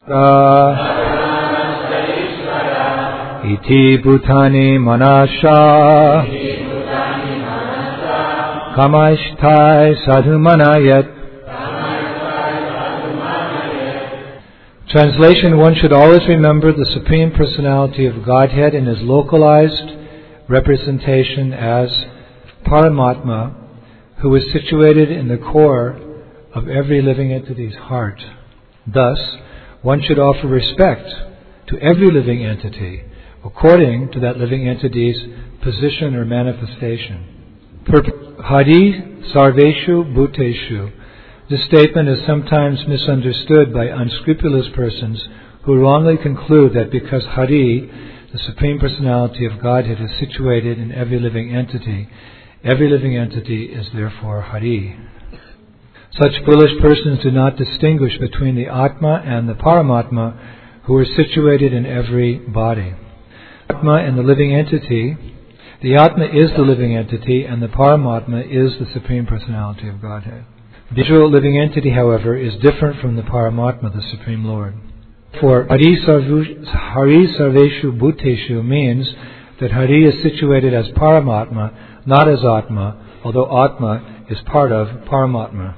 iti bhutani manasha kamaishthai sadhumanayat. Translation: one should always remember the Supreme Personality of Godhead in His localized representation as Paramatma, who is situated in the core of every living entity's heart. Thus, one should offer respect to every living entity according to that living entity's position or manifestation. Hari sarveshu bhuteshu. This statement is sometimes misunderstood by unscrupulous persons who wrongly conclude that because Hari, the Supreme Personality of Godhead, is situated in every living entity is therefore Hari. Such foolish persons do not distinguish between the Atma and the Paramatma, who are situated in every body. Atma and the living entity, the Atma is the living entity, and the Paramatma is the Supreme Personality of Godhead. The individual living entity, however, is different from the Paramatma, the Supreme Lord. For Hari Sarveshu Bhuteshu means that Hari is situated as Paramatma, not as Atma, although Atma is part of Paramatma.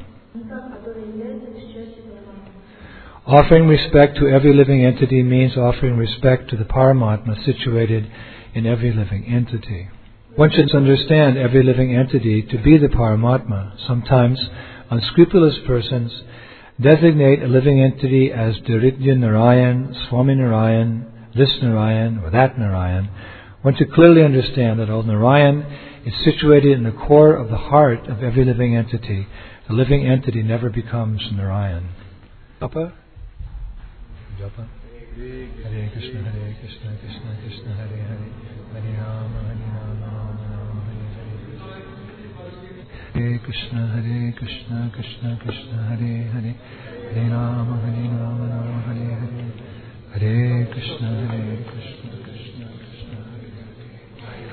Offering respect to every living entity means offering respect to the Paramatma situated in every living entity. One should understand every living entity to be the Paramatma. Sometimes unscrupulous persons designate a living entity as Daridya Narayan, Swami Narayan, this Narayan, or that Narayan. One should clearly understand that although Narayan is situated in the core of the heart of every living entity, the living entity never becomes Narayan. Japa? Japa? Hare Krishna, Hare Krishna, Krishna Krishna, Hare Hare, Hare Rama, Hare Rama, Rama Hare Hare. Hare Krishna, Hare Krishna, Krishna Krishna, Hare Hare, Hare Rama, Hare Rama, Rama Hare Hare. Hare Krishna, Hare Krishna, Krishna Krishna, Hare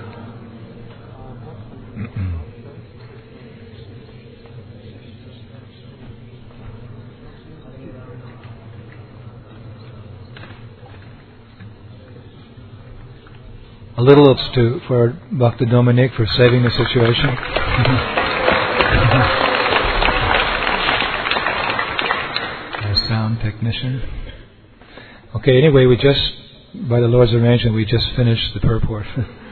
Rama. A little ups for Bhakta Dominic for saving the situation. Our sound technician. Okay, anyway, by the Lord's arrangement, we just finished the purport.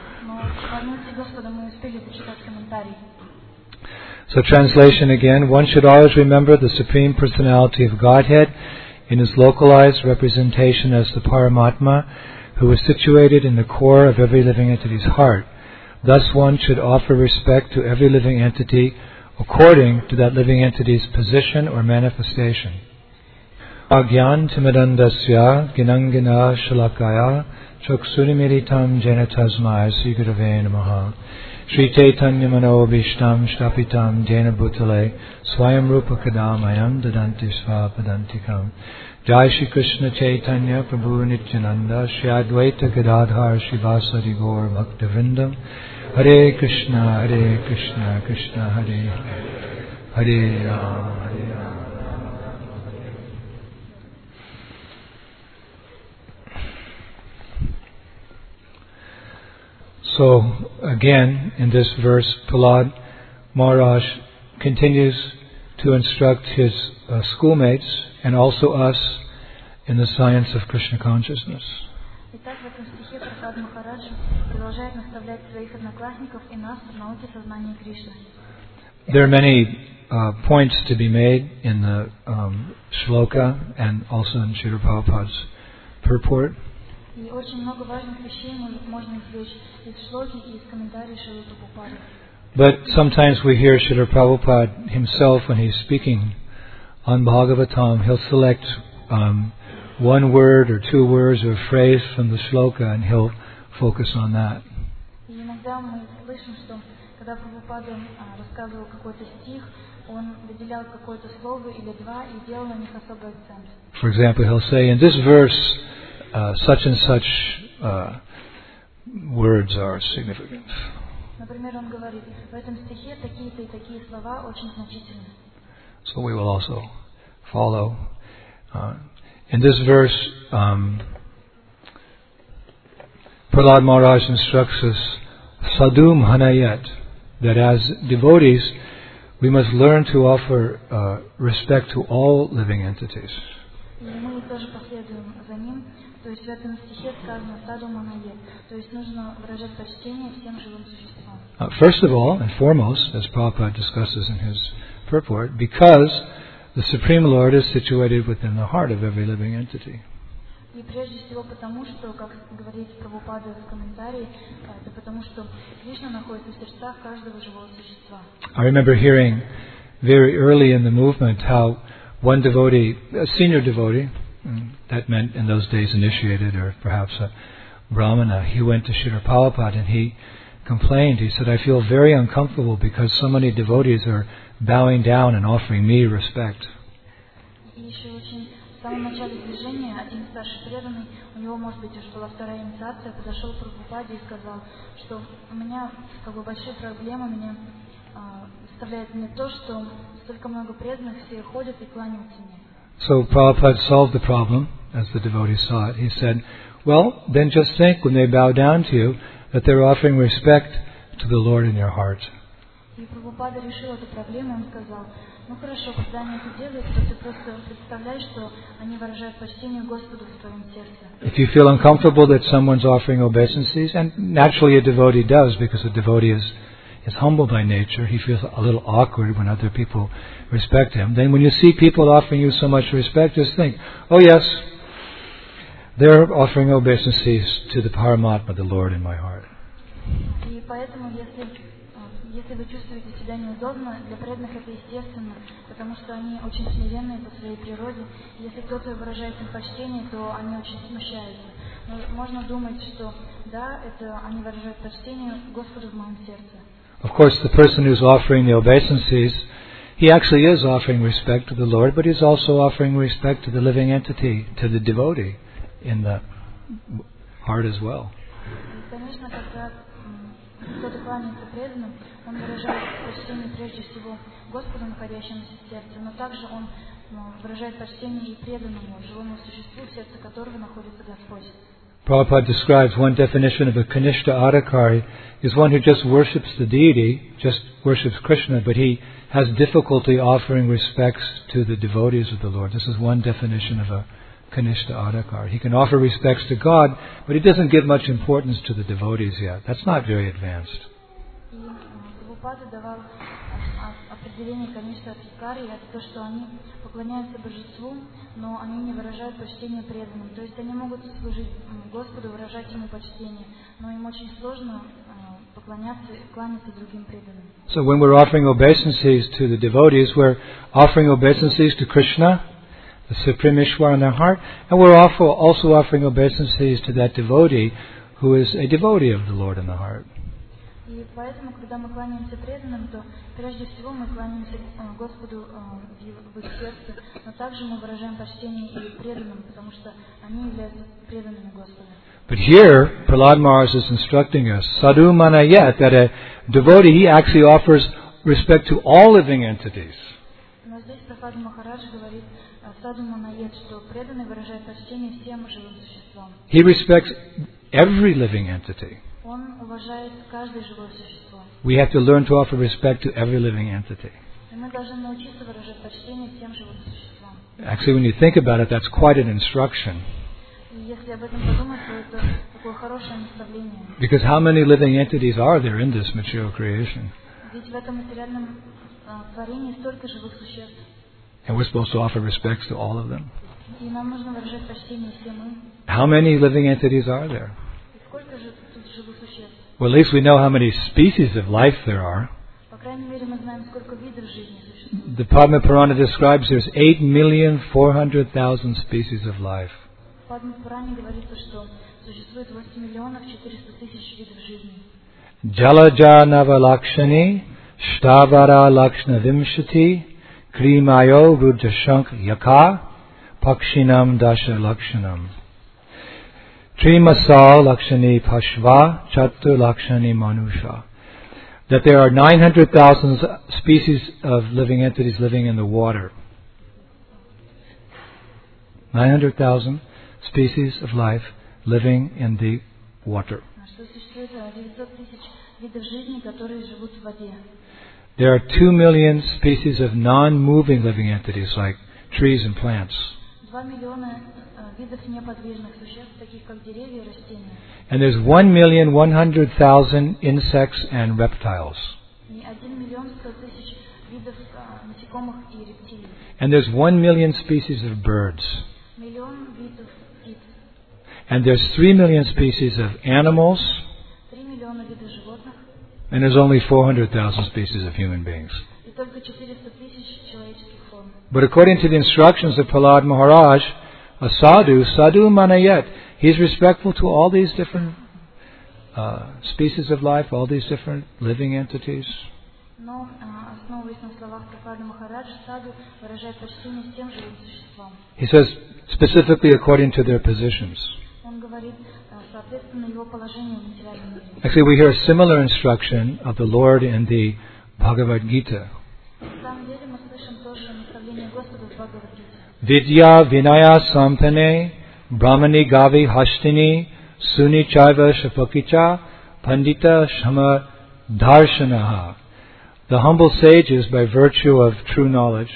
So translation again, one should always remember the Supreme Personality of Godhead in His localized representation as the Paramatma, who is situated in the core of every living entity's heart. Thus one should offer respect to every living entity according to that living entity's position or manifestation. Agyan timidandasya ginangina shalakaya choksurimiritam jena tasmai srigurave namaha Shri Chaitanya mano bhishtam shtapitam jena bhutale swayam rupa kadamayam dadanti svapadantikam. Jai Shri Krishna Chaitanya Prabhu Nityananda Shri Advaita Gadadhar Shivasari Gaur Bhaktivinoda Hare Krishna Hare Krishna Krishna Hare Hare Hare Rama Hare Rama. So again in this verse Prahlad Maharaj continues to instruct his schoolmates and also us in the science of Krishna consciousness. There are many points to be made in the shloka and also in Srila Prabhupada's purport. But sometimes we hear Srila Prabhupada himself when he's speaking on Bhagavatam, he'll select one word or two words or a phrase from the shloka and he'll focus on that. For example, he'll say, in this verse, such and such words are significant. So we will also follow In this verse, Prahlad Maharaj instructs us, sadhu manayet, that as devotees, we must learn to offer respect to all living entities. И мы тоже последуем за ним. То есть в этом стихе сказано «саду манает», то есть нужно выражать почтение всем живым существам. First of all, and foremost, as Prabhupada discusses in his purport, because the Supreme Lord is situated within the heart of every living entity. И прежде всего потому, что, как говорит Прабхупада в комментарии, это потому, что Кришна находится в сердцах каждого живого существа. I remember hearing very early in the movement how one devotee, a senior devotee, that meant in those days initiated or perhaps a brahmana, he went to Srila Prabhupada and he complained. He said, I feel very uncomfortable because so many devotees are bowing down and offering me respect. И еще очень в самом начале движения один старший преданный, у него, может быть, уже была вторая инициация, подошел к Прабхупаде и сказал, что у меня большие проблемы, меня составляет не то, что столько много преданных, все ходят и кланяются мне. So Prabhupada solved the problem, as the devotee saw it. He said, well, then just think when they bow down to you that they're offering respect to the Lord in your heart. И Прабхупада решил эту проблему, он сказал, ну хорошо, когда они это делают, то ты просто представляешь, что они выражают почтение Господу в твоем сердце. If you feel uncomfortable that someone's offering obeisances, and naturally a devotee does, because a devotee is humble by nature, he feels a little awkward when other people respect him. Then when you see people offering you so much respect, just think, oh yes, they're offering obeisances to the Paramatma, the Lord in my heart. И поэтому, если вы чувствуете себя неудобно, для преданных это естественно, потому что они очень смиренные по своей природе. Если кто-то выражает им почтение, то они очень смущаются. Но можно думать, что да, это они выражают почтение Господу в моем сердце. Of course, the person who's offering the obeisances, he actually is offering respect to the Lord, but he's also offering respect to the living entity, to the devotee in the heart as well. И, конечно, когда кто-то кланяется преданным, он выражает почтение прежде всего Господу, находящемуся в сердце, но также он выражает почтение и преданному, живому существу, в сердце которого находится Господь. Prabhupada describes one definition of a Kanishta Adhikari is one who just worships the deity, just worships Krishna, but he has difficulty offering respects to the devotees of the Lord. This is one definition of a Kanishta Adhikari. He can offer respects to God, but he doesn't give much importance to the devotees yet. That's not very advanced. И Прабхупада давал определение Каништа Адхикари, это то, что они поклоняются божеству, но они не выражают почтение преданным. То есть они могут служить Господу, выражать ему почтение, но им очень сложно поклоняться и кланяться другим преданным. So when we're offering obeisances to the devotees, we're offering obeisances to Krishna, the Supreme Ishwar in their heart, and we're also offering obeisances to that devotee who is a devotee of the Lord in the heart. И поэтому, когда мы кланяемся преданным, то прежде всего мы кланяемся Господу в их сердце, но также мы выражаем почтение и преданным, потому что они являются преданными Господа. But here, Prahlad Maharaj is instructing us, sadhu manayet, that a devotee, he actually offers respect to all living entities. Но здесь Прабхупад Махарадж говорит, саду манает, что преданный выражает почтение всем живым существам. He respects every living entity. Он уважает каждое живое существо. We have to learn to offer respect to every living entity. И мы должны научиться выражать почтение всем живым существам. Actually, when you think about it, that's quite an instruction. И если об этом подумать, то это такое хорошее наставление. Because how many living entities are there in this material creation? Ведь в этом материальном творении столько живых существ. And we're supposed to offer respects to all of them. И нам нужно выражать почтение всем им. How many living entities are there? И сколько же тут живых существ? Well, at least we know how many species of life there are. По крайней мере, мы знаем, сколько видов жизни существует. The Padma Purana describes there's 8,400,000 species of life. В Падма Пуране говорится, что существует 8 миллионов 400 тысяч видов жизни. Jalaja Navalakshani, Shtavara Lakshna Vimshati, Krimayo Rudashank Yaka, Pakshinam Dasha Lakshanam. Trimasal Lakshani Pashva, Chattu Lakshani Manusha. That there are 900,000 species of living entities living in the water. 900,000 species of life living in the water. Что существует 900 тысяч видов жизни, которые живут в воде. There are 2 million species of non-moving living entities like trees and plants. 2 миллиона видов неподвижных существ, таких как деревья и растения. And there's 1,100,000 insects and reptiles. И 1 миллион 100 тысяч видов насекомых и рептилий. And there's 1 million species of birds. Миллион видов птиц. And there's 3 million species of animals. 3 миллиона видов животных. And there's only 400,000 species of human beings. И только 400 тысяч человеческих форм. But according to the instructions of Prahlad Maharaj, a sadhu manayet, he's respectful to all these different species of life, all these different living entities. Но, основываясь на словах Прабхупады Махараджа, саду выражает почтение всем живым существам. He says specifically according to their positions. Он говорит, соответственно, его положению в материальном мире. Actually, we hear a similar instruction of the Lord in the Bhagavad Gita. На самом деле мы слышим тоже наставление Господа в Бхагавад-гите. Vidya Vinaya Sampane Brahmani Gavi Hashtini Suni Chaiva Shapakicha Pandita Shama Darshanaha. The humble sages, by virtue of true knowledge,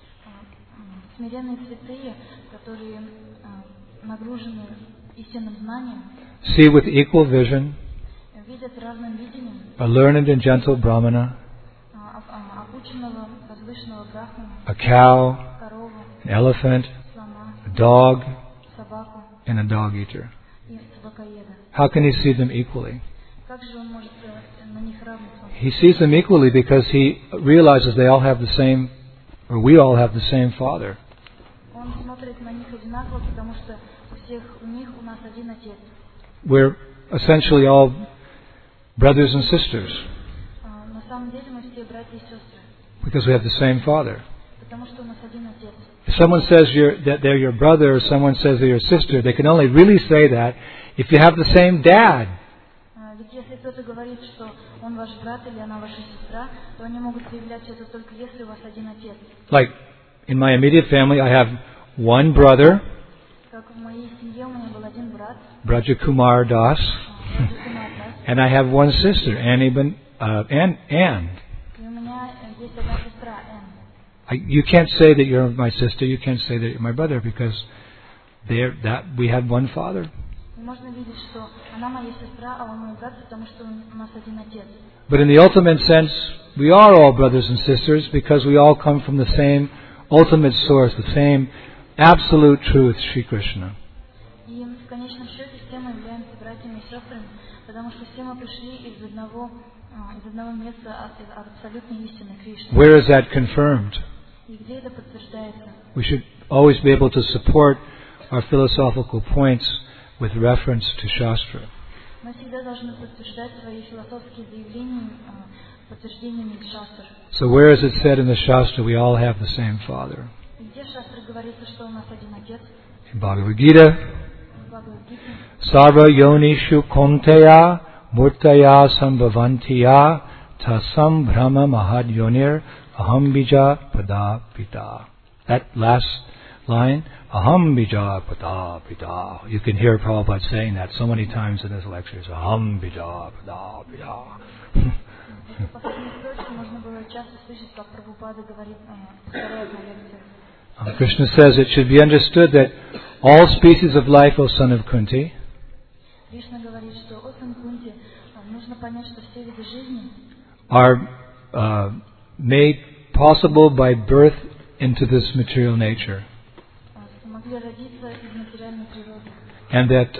Смиренные святые, которые нагружены истинным знанием, see with equal vision видят разным видением a learned and gentle Brahmana, обученного, возвышенного брахмана, a cow, корову, an elephant, слона, a dog, собаку and a dog eater. и собакоеда. How can he see them equally? Как же он может на них равно смотреть? He sees them equally because he realizes they all have the same, or we all have the same Father. Он смотрит на них одинаково, потому что у всех у них у нас один Отец. We're essentially all brothers and sisters На самом деле мы все братья и сестры, because we have the same Father. потому что у нас один Отец. If someone says that they're your brother or someone says they're your sister, they can only really say that if you have the same dad. Ведь если кто-то говорит, что он ваш брат или она ваша сестра, то они могут заявлять это только если у вас один Отец. Like in my immediate family, I have one brother, Как в моей семье у меня был один брат, Braja Kumar Das, Кумар Дас, and I have one sister, Anne. и у меня есть одна сестра, Энн. You can't say that you're my sister. You can't say that you're my brother because we have one Father. И можно видеть, что она моя сестра, а он мой брат, потому что у нас один Отец. But in the ultimate sense, we are all brothers and sisters because we all come from the same ultimate source, the same absolute truth, Sri Krishna. И в конечном счете все мы являемся братьями и сестрами, потому что все мы пришли из одного места от абсолютной истины Кришны. Where is that confirmed? И где это подтверждается? We should always be able to support our philosophical points with reference to Shastra. Мы всегда должны подтверждать свои философские заявления подтверждениями из шастр. So where is it said in the Shastra we all have the same Father? И где в шастре говорится, что у нас один Отец? In Bhagavad Gita, В Бхагавад-гите. Sarva Yonishu Konteya Murtaya Sambhavantiya Tasam Brahma Mahad Yonir Aham Bija Pada Pita. That last line, Aham Bija Pada Pita. You can hear Prabhupada saying that so many times in his lectures. Aham Bija Pada Pita. В последних строчках можно было часто слышать, как Прабхупада говорит, повторяет на лекциях. Krishna says it should be understood that all species of life, O son of Kunti, Кришна говорит, что о сын Кунти, нужно понять, что все виды жизни are made possible by birth into this material nature. Могли родиться из материальной природы. And that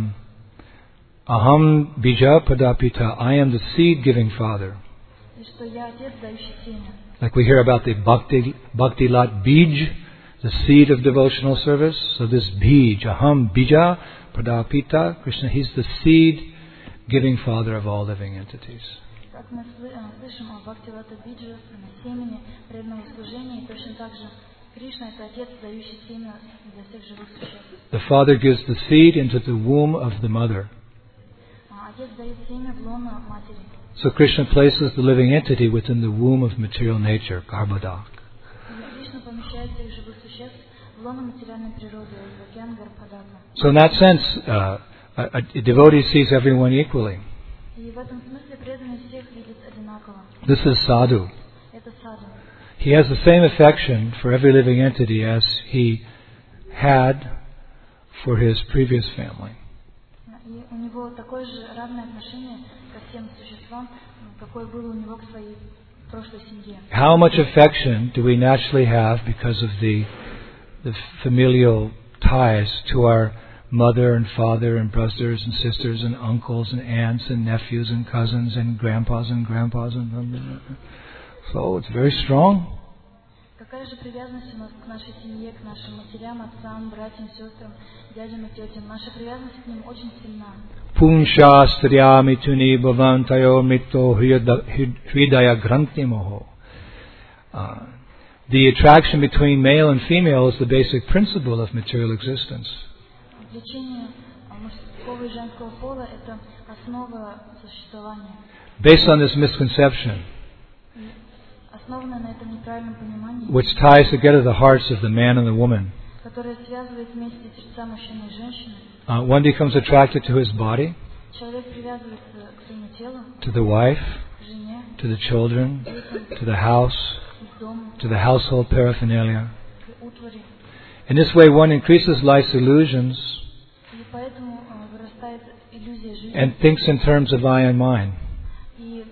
Aham Bija Padapita, I am the seed-giving Father. И что я Отец, дающий семя. Like we hear about the Bhakti Lat Bij, the seed of devotional service. So this Bij, Aham Bija Padapita, Krishna, He's the seed-giving Father of all living entities. Как мы слышим о Бхактивата Биджа, семени преданного служения, и точно так же Кришна – это Отец, дающий семя для всех живых существ. The Father gives the seed into the womb of the mother. Отец дает семя в лоно матери. So Krishna places the living entity within the womb of material nature, Garbhodak. И Кришна помещает всех живых существ в лоно материальной природы, в океан Гарбхадата. So in that sense, a devotee sees everyone equally. И в этом смысле преданный всех видит одинаково. This is sadhu. Это саду. He has the same affection for every living entity as he had for his previous family. И у него такое же равное отношение ко всем существам, какое было у него к своей прошлой семье. How much affection do we naturally have because of the familial ties to our mother and father and brothers and sisters and uncles and aunts and nephews and cousins and grandpas and so it's very strong. Какая же привязанность у нас к нашей семье, к нашим матерям, отцам, братьям, сестрам, дядям и тетям? Наша привязанность к ним очень сильна. Punsha striyami tuni bhavantayo mitto hridaya grantimoho. The attraction between male and female is the basic principle of material existence. Влечение мужского и женского пола – это основа существования. Based on this misconception, основанное на этом неправильном понимании, which ties together the hearts of the man and the woman, которое связывает вместе сердца мужчины и женщины, one becomes attracted to his body, человек привязывается к своему телу, to the wife, к жене, to the children, детям, to the house, к дому, to the household paraphernalia. к утвари. In this way, one increases life's illusions И поэтому вырастает иллюзия жизни and thinks in terms of I and mine. и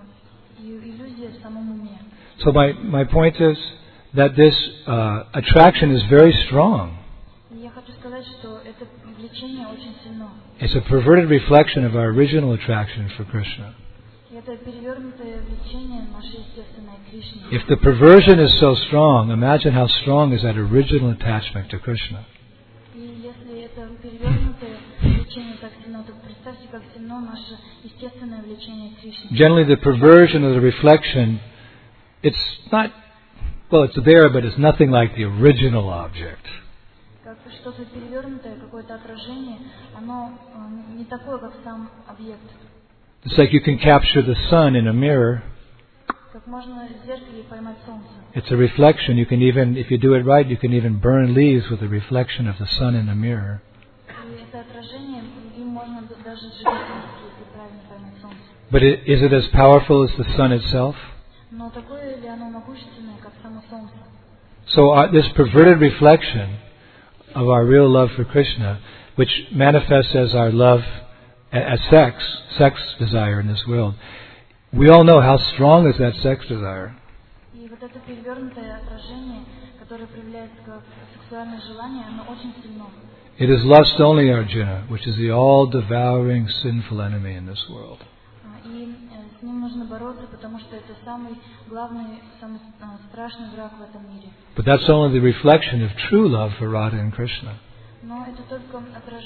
иллюзия в самом уме. So my point is that this attraction is very strong. И я хочу сказать, что это влечение очень сильно. It's a perverted reflection of our original attraction for Krishna. И это перевернутое влечение наше естественное к Кришне. If the perversion is so strong, imagine how strong is that original attachment to Krishna. И если это перевернутое влечение так сильно, то представьте, как сильно наше естественное влечение к Кришне. Generally, the perversion of the reflection, it's not, well, it's there, but it's nothing like the original object. Как что-то перевернутое, какое-то отражение, оно не такое, как сам объект. It's like you can capture the sun in a mirror. Как можно в зеркале поймать солнце. It's a reflection. You can even, if you do it right, you can even burn leaves with the reflection of the sun in a mirror. И это отражение, им можно даже сжигать листья, если правильно поймать солнце. But is it as powerful as the sun itself? Но такое ли оно могущественное, как само солнце? So this perverted reflection of our real love for Krishna, which manifests as our love, as sex desire in this world, we all know how strong is that sex desire. И вот это перевернутое отражение, которое проявляется как сексуальное желание, оно очень сильно. It is lust only, Arjuna, which is the all-devouring sinful enemy in this world. И с ним нужно бороться, потому что это самый главный, самый страшный враг в этом мире. But that's only the reflection of true love for Radha and Krishna. Но это только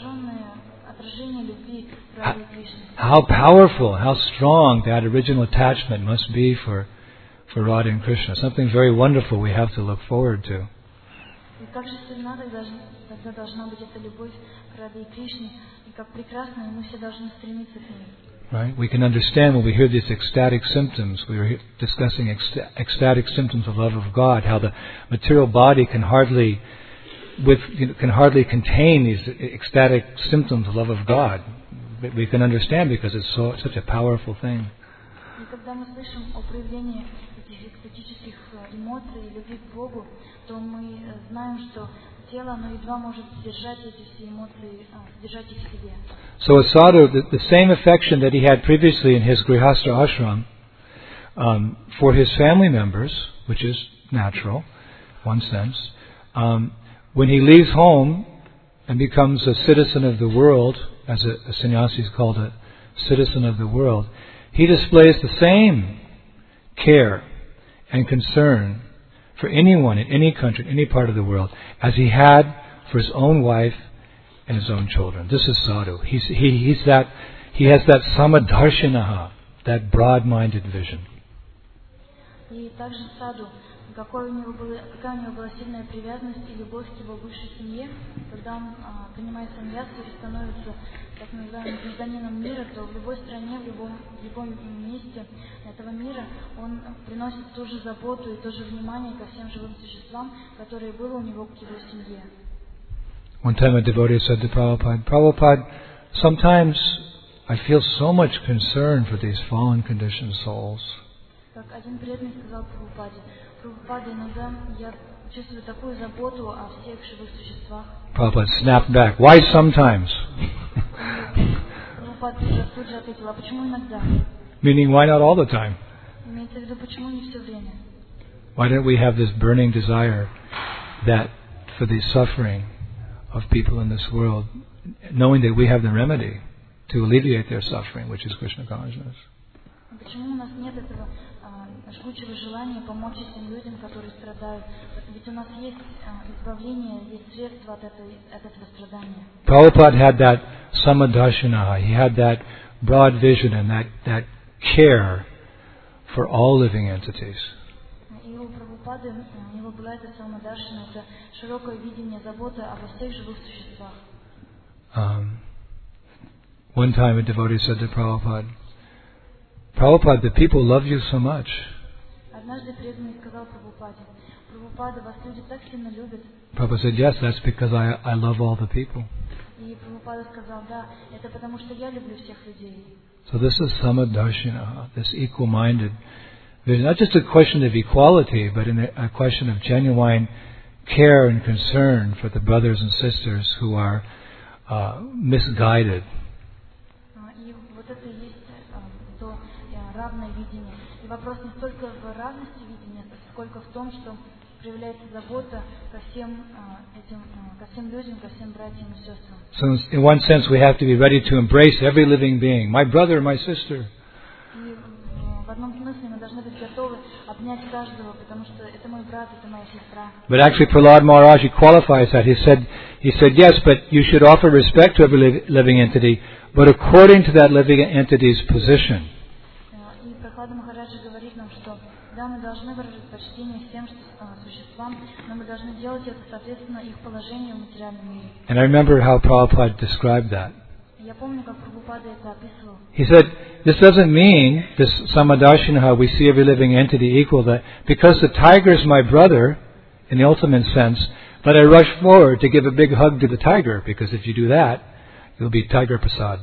отражение любви к Раде и Кришне. How powerful, how strong that original attachment must be for Radha and Krishna. Something very wonderful we have to look forward to. И как же сильна тогда должна быть эта любовь к Раде и Кришне, и как прекрасно, и мы все должны стремиться к ней. Right? We can understand when we hear these ecstatic symptoms. We were discussing ecstatic symptoms of love of God. How the material body can hardly contain these ecstatic symptoms of love of God. But we can understand because it's such a powerful thing. И когда мы слышим о проявлении этих экстатических эмоций и любви к Богу, то мы знаем, что тело, оно едва может сдержать эти все эмоции, сдержать их в себе. So a sadhu, the same affection that he had previously in his grihastha ashram for his family members, which is natural, one sense, when he leaves home and becomes a citizen of the world, as a sannyasi is called a citizen of the world, he displays the same care and concern for anyone in any country, in any part of the world, as he had for his own wife and his own children. This is sadhu. He has that samadarshinaha, that broad-minded vision. И также саду какая у него была сильная привязанность и любовь к его бывшей семье, когда он принимает саньясу и становится так называемым гражданином мира, то в любой стране, в любом месте этого мира он приносит ту же заботу и то же внимание ко всем живым существам, которое было у него к его семье. One time a devotee said to Prabhupada, Prabhupada, sometimes I feel so much concern for these fallen conditioned souls. Как один преданный сказал Прабхупаде, Прабхупада, иногда я чувствую такую заботу о всех живых существах. Prabhupada snapped back, why sometimes? Прабхупада тут же ответил, а почему иногда? Meaning, why not all the time? Имеется в виду, почему не все время? Why don't we have this burning desire that for the suffering of people in this world, knowing that we have the remedy to alleviate their suffering, which is Krishna consciousness? Почему у нас нет этого жгучего желания помочь этим людям, которые страдают? Ведь у нас есть избавление, есть средства от этого страдания. Prabhupada had that samadarshana, he had that broad vision and that care for all living entities. И у Прабхупады, у него была эта самадаршана, это широкое видение заботы обо всех живых существах. One time a devotee said to Prabhupada, Prabhupada, the people love you so much. Однажды преданный сказал Прабхупаде, Прабхупада, вас люди так сильно любят. Prabhupada said, yes, that's because I love all the people. И Прабхупада сказал, да, это потому что я люблю всех людей. So this is samadarshana, this equal-minded vision. Not just a question of equality, but a question of genuine care and concern for the brothers and sisters who are misguided. И вот это и есть то равное видение. И вопрос не столько в равности видения, сколько в том, что проявляется забота ко всем людям, ко всем братьям и сестрам. So in one sense we have to be ready to embrace every living being, my brother, my sister. И в одном смысле мы должны быть готовы обнять каждого, потому что это мой брат, это моя сестра. But actually Prahlad Maharaj, he qualifies that. He said, yes, but you should offer respect to every living entity, but according to that living entity's position. И Прахлада Махараджа говорит нам, что да, мы должны выражать почтение всем существам, но мы должны делать это соответственно их положению в материальном мире. And I remember how Prabhupada described that. Я помню, как Прабхупада это описывал. He said, this doesn't mean, this samadarshana, we see every living entity equal, that because the tiger is my brother, in the ultimate sense, that I rush forward to give a big hug to the tiger, because if you do that, you'll be Tiger Prasad.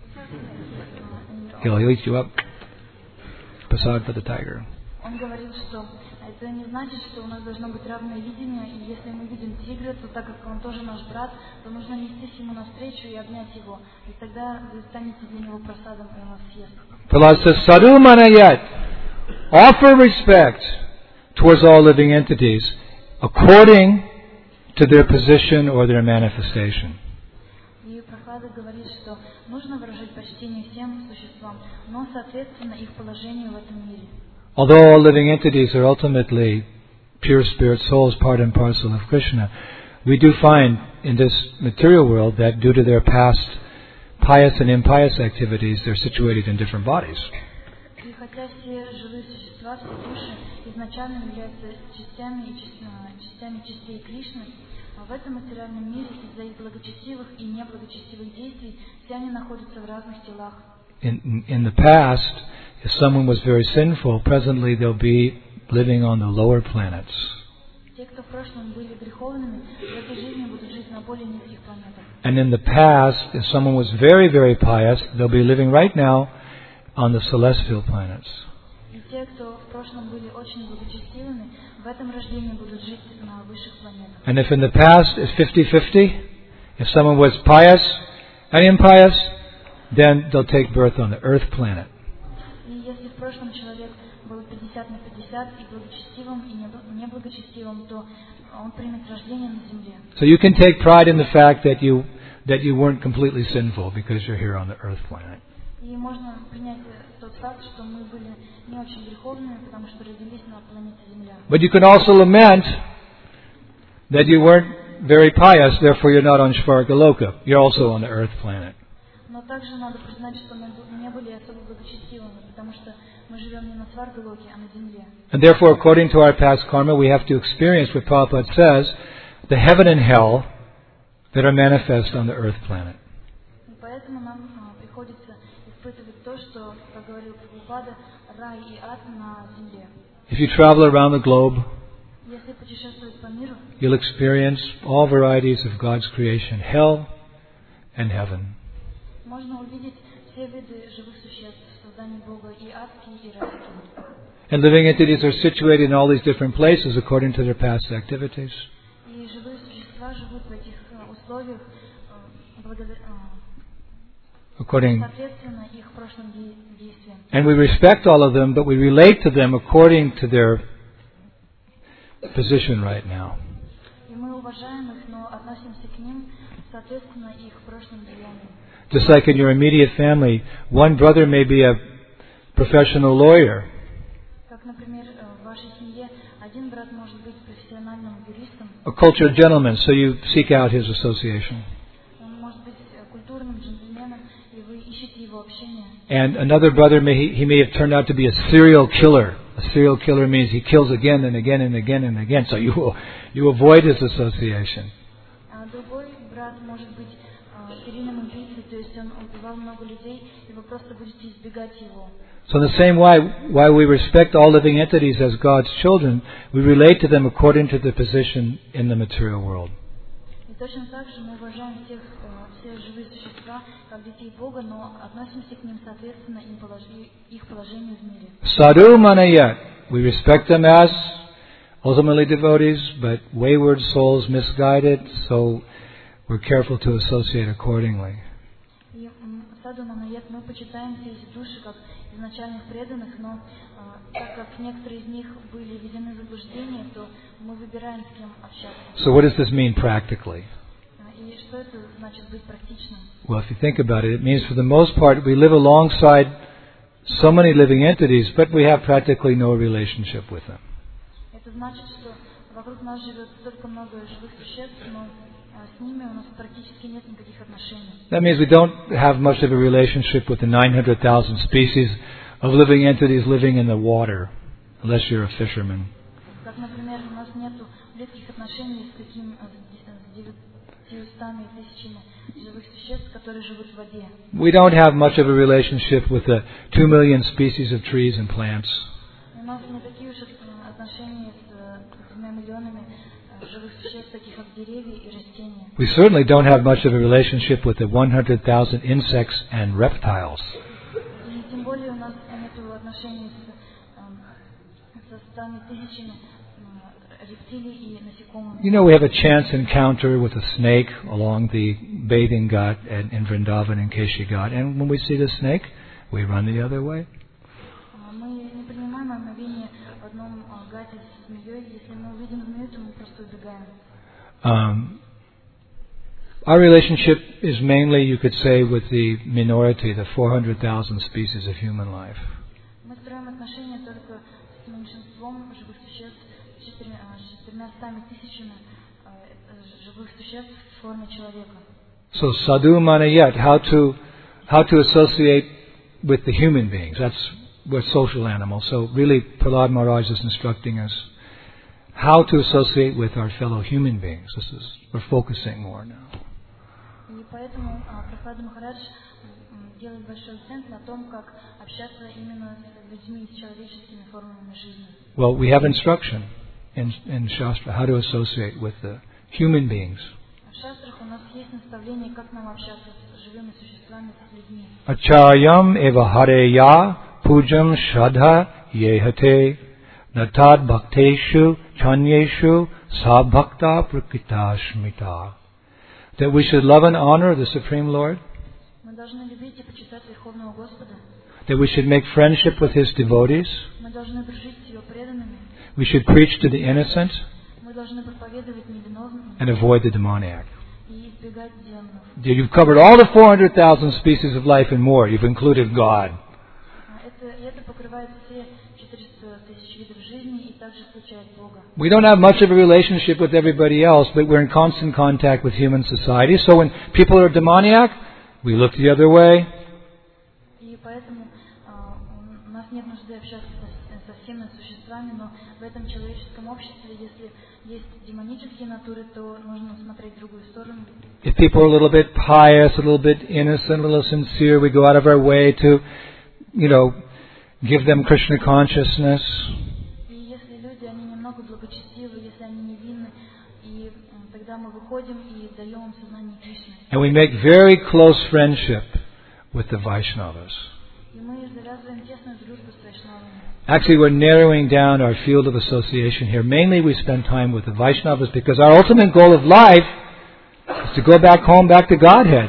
He'll eat you up. Prasad for the tiger. Он говорил, что это не значит, что у нас должно быть равное видение, и если мы видим тигра, то так как он тоже наш брат, то нужно нестись ему навстречу и обнять его, и тогда вы станете для него просадом, и он вас съест. Prahlad says, Sadhu manayat, offer respect towards all living entities according to their position or their manifestation. И Прахлада говорит, что нужно выражать почтение всем существам, но соответственно их положению в этом мире. Although all living entities are ultimately pure spirit souls, part and parcel of Krishna, we do find in this material world that due to their past pious and impious activities, they're situated in different bodies. И хотя все живые существа, все души изначально являются частями частей Кришны, в этом материальном мире из-за их благочестивых и неблагочестивых действий все они находятся в разных телах. In the past, if someone was very sinful, presently they'll be living on the lower planets. Те, кто в прошлом были греховными, в этой жизни будут жить на более низких планетах. And in the past, if someone was very, very pious, they'll be living right now on the celestial planets. И те, кто в прошлом были очень благочестивыми, в этом рождении будут жить на высших планетах. And if in the past it's 50-50, if someone was pious and impious, then they'll take birth on the earth planet. И если в прошлом человек был 50 на 50 и благочестивым, и неблагочестивым, то он примет рождение на земле. So you can take pride in the fact that you weren't completely sinful because you're here on the earth planet. И можно принять тот факт, что мы были не очень греховными, потому что родились на планете Земля. But you can also lament that you weren't very pious, therefore you're not on Shvargaloka. You're also on the earth planet. Но Но также надо признать, что мы не были особо благочестивыми, потому что мы живем не на Сваргалоке, а на земле. And therefore, according to our past karma, we have to experience what Prabhupada says, the heaven and hell that are manifest on the earth planet. И поэтому нам приходится испытывать то, что, как говорил Прабхупада, рай и ад на земле. If you travel around the globe, Если путешествовать по миру, you'll experience all varieties of God's creation, hell and heaven. можно увидеть все виды живых существ в создании Бога, и адские, и райские. And living entities are situated in all these different places according to their past activities. И живые существа живут в этих условиях соответственно их прошлым действиям. And we respect all of them, but we relate to them according to their position right now. И мы уважаем их, но относимся к ним соответственно их прошлым деяниям. Just like in your immediate family, one brother may be a professional lawyer. Как, например, в вашей семье один брат может быть профессиональным юристом. A cultured gentleman, so you seek out his association. Он может быть культурным джентльменом, и вы ищете его общение. And another brother he may have turned out to be a serial killer. A serial killer means he kills again and again and again and again, so you avoid his association. А другой брат может быть серийным убийцей, то есть он убивал много людей, и вы просто будете избегать его. So in the same way, while we respect all living entities as God's children, we relate to them according to their position in the material world. И точно так же мы уважаем все живые существа, как детей Бога, но относимся к ним соответственно их положению в мире. Sadhu manayat. We respect them as ultimately devotees, but wayward souls misguided, so we're careful to associate accordingly. И саду манайят мы почитаем все эти души как изначальных преданных, но так как некоторые из них были введены в заблуждение, то мы выбираем, с кем общаться. So what does this mean practically? И что это значит быть практичным? Well, if you think about it, it means for the most part we live alongside so many living entities, but we have practically no relationship with them. Это значит, что вокруг нас живет столько много живых существ, но с ними у нас практически нет никаких отношений. That means we don't have much of a relationship with the 900,000 species of living entities living in the water, unless you're a fisherman. Как, например, у нас нет близких отношений с таким 900 тысячами живых существ, которые живут в воде. We don't have much of a relationship with the 2 million species of trees and plants. У нас не такие уж отношения с 2 миллионами живых существ, таких как деревья и растения. We certainly don't have much of a relationship with the 100,000 insects and reptiles. И тем более у нас нет отношений со 100 тысячами рептилий и насекомых. You know, we have a chance encounter with a snake along the bathing ghat in Vrindavan and Keshi Ghat, and when we see the snake, we run the other way. Мы не принимаем омовение в одном гате с змеей. Если мы увидим змею, то мы просто убегаем. Our relationship is mainly, you could say, with the minority, the 400,000 species of human life. Мы строим отношения только с меньшинством живых существ, с 400 тысячами живых существ в форме человека. So sadhu manayat, how to associate with the human beings. We're social animals. So really Prahlad Maharaj is instructing us how to associate with our fellow human beings. We're focusing more now. И поэтому Прабхупада Махарадж делает большой акцент на том, как общаться именно с людьми, с человеческими формами жизни. Well, we have instruction in Shastra how to associate with the human beings. В шастрах у нас есть наставление, как нам общаться с живыми существами, с людьми. Acharyam eva hareya pujam shraddha yehate natad bhakteshu chanyeshu sabhakta prakita shmita. That we should love and honor the Supreme Lord. Мы должны любить и почитать Верховного Господа. That we should make friendship with His devotees. Мы должны дружить с Его преданными. We should preach to the innocent. Мы должны проповедовать невиновным. And avoid the demoniac. И избегать демонов. You've covered all the 400,000 species of life and more. You've included God. Это покрывает все 400 тысяч видов жизни и также включает Бога. We don't have much of a relationship with everybody else, but we're in constant contact with human society. So when people are demoniac, we look the other way. И поэтому у нас нет нужды общаться со всеми существами, но в этом человеческом обществе, если есть демонические натуры, то нужно смотреть в другую сторону. If people are a little bit pious, a little bit innocent, a little sincere, we go out of our way to, give them Krishna consciousness. И если люди, они немного благочестивы, если они невинны, и тогда мы выходим и даем им сознание Кришны. And we make very close friendship with the Vaishnavas. И мы завязываем тесную дружбу с вайшнавами. Actually, we're narrowing down our field of association here. Mainly we spend time with the Vaishnavas because our ultimate goal of life is to go back home, back to Godhead.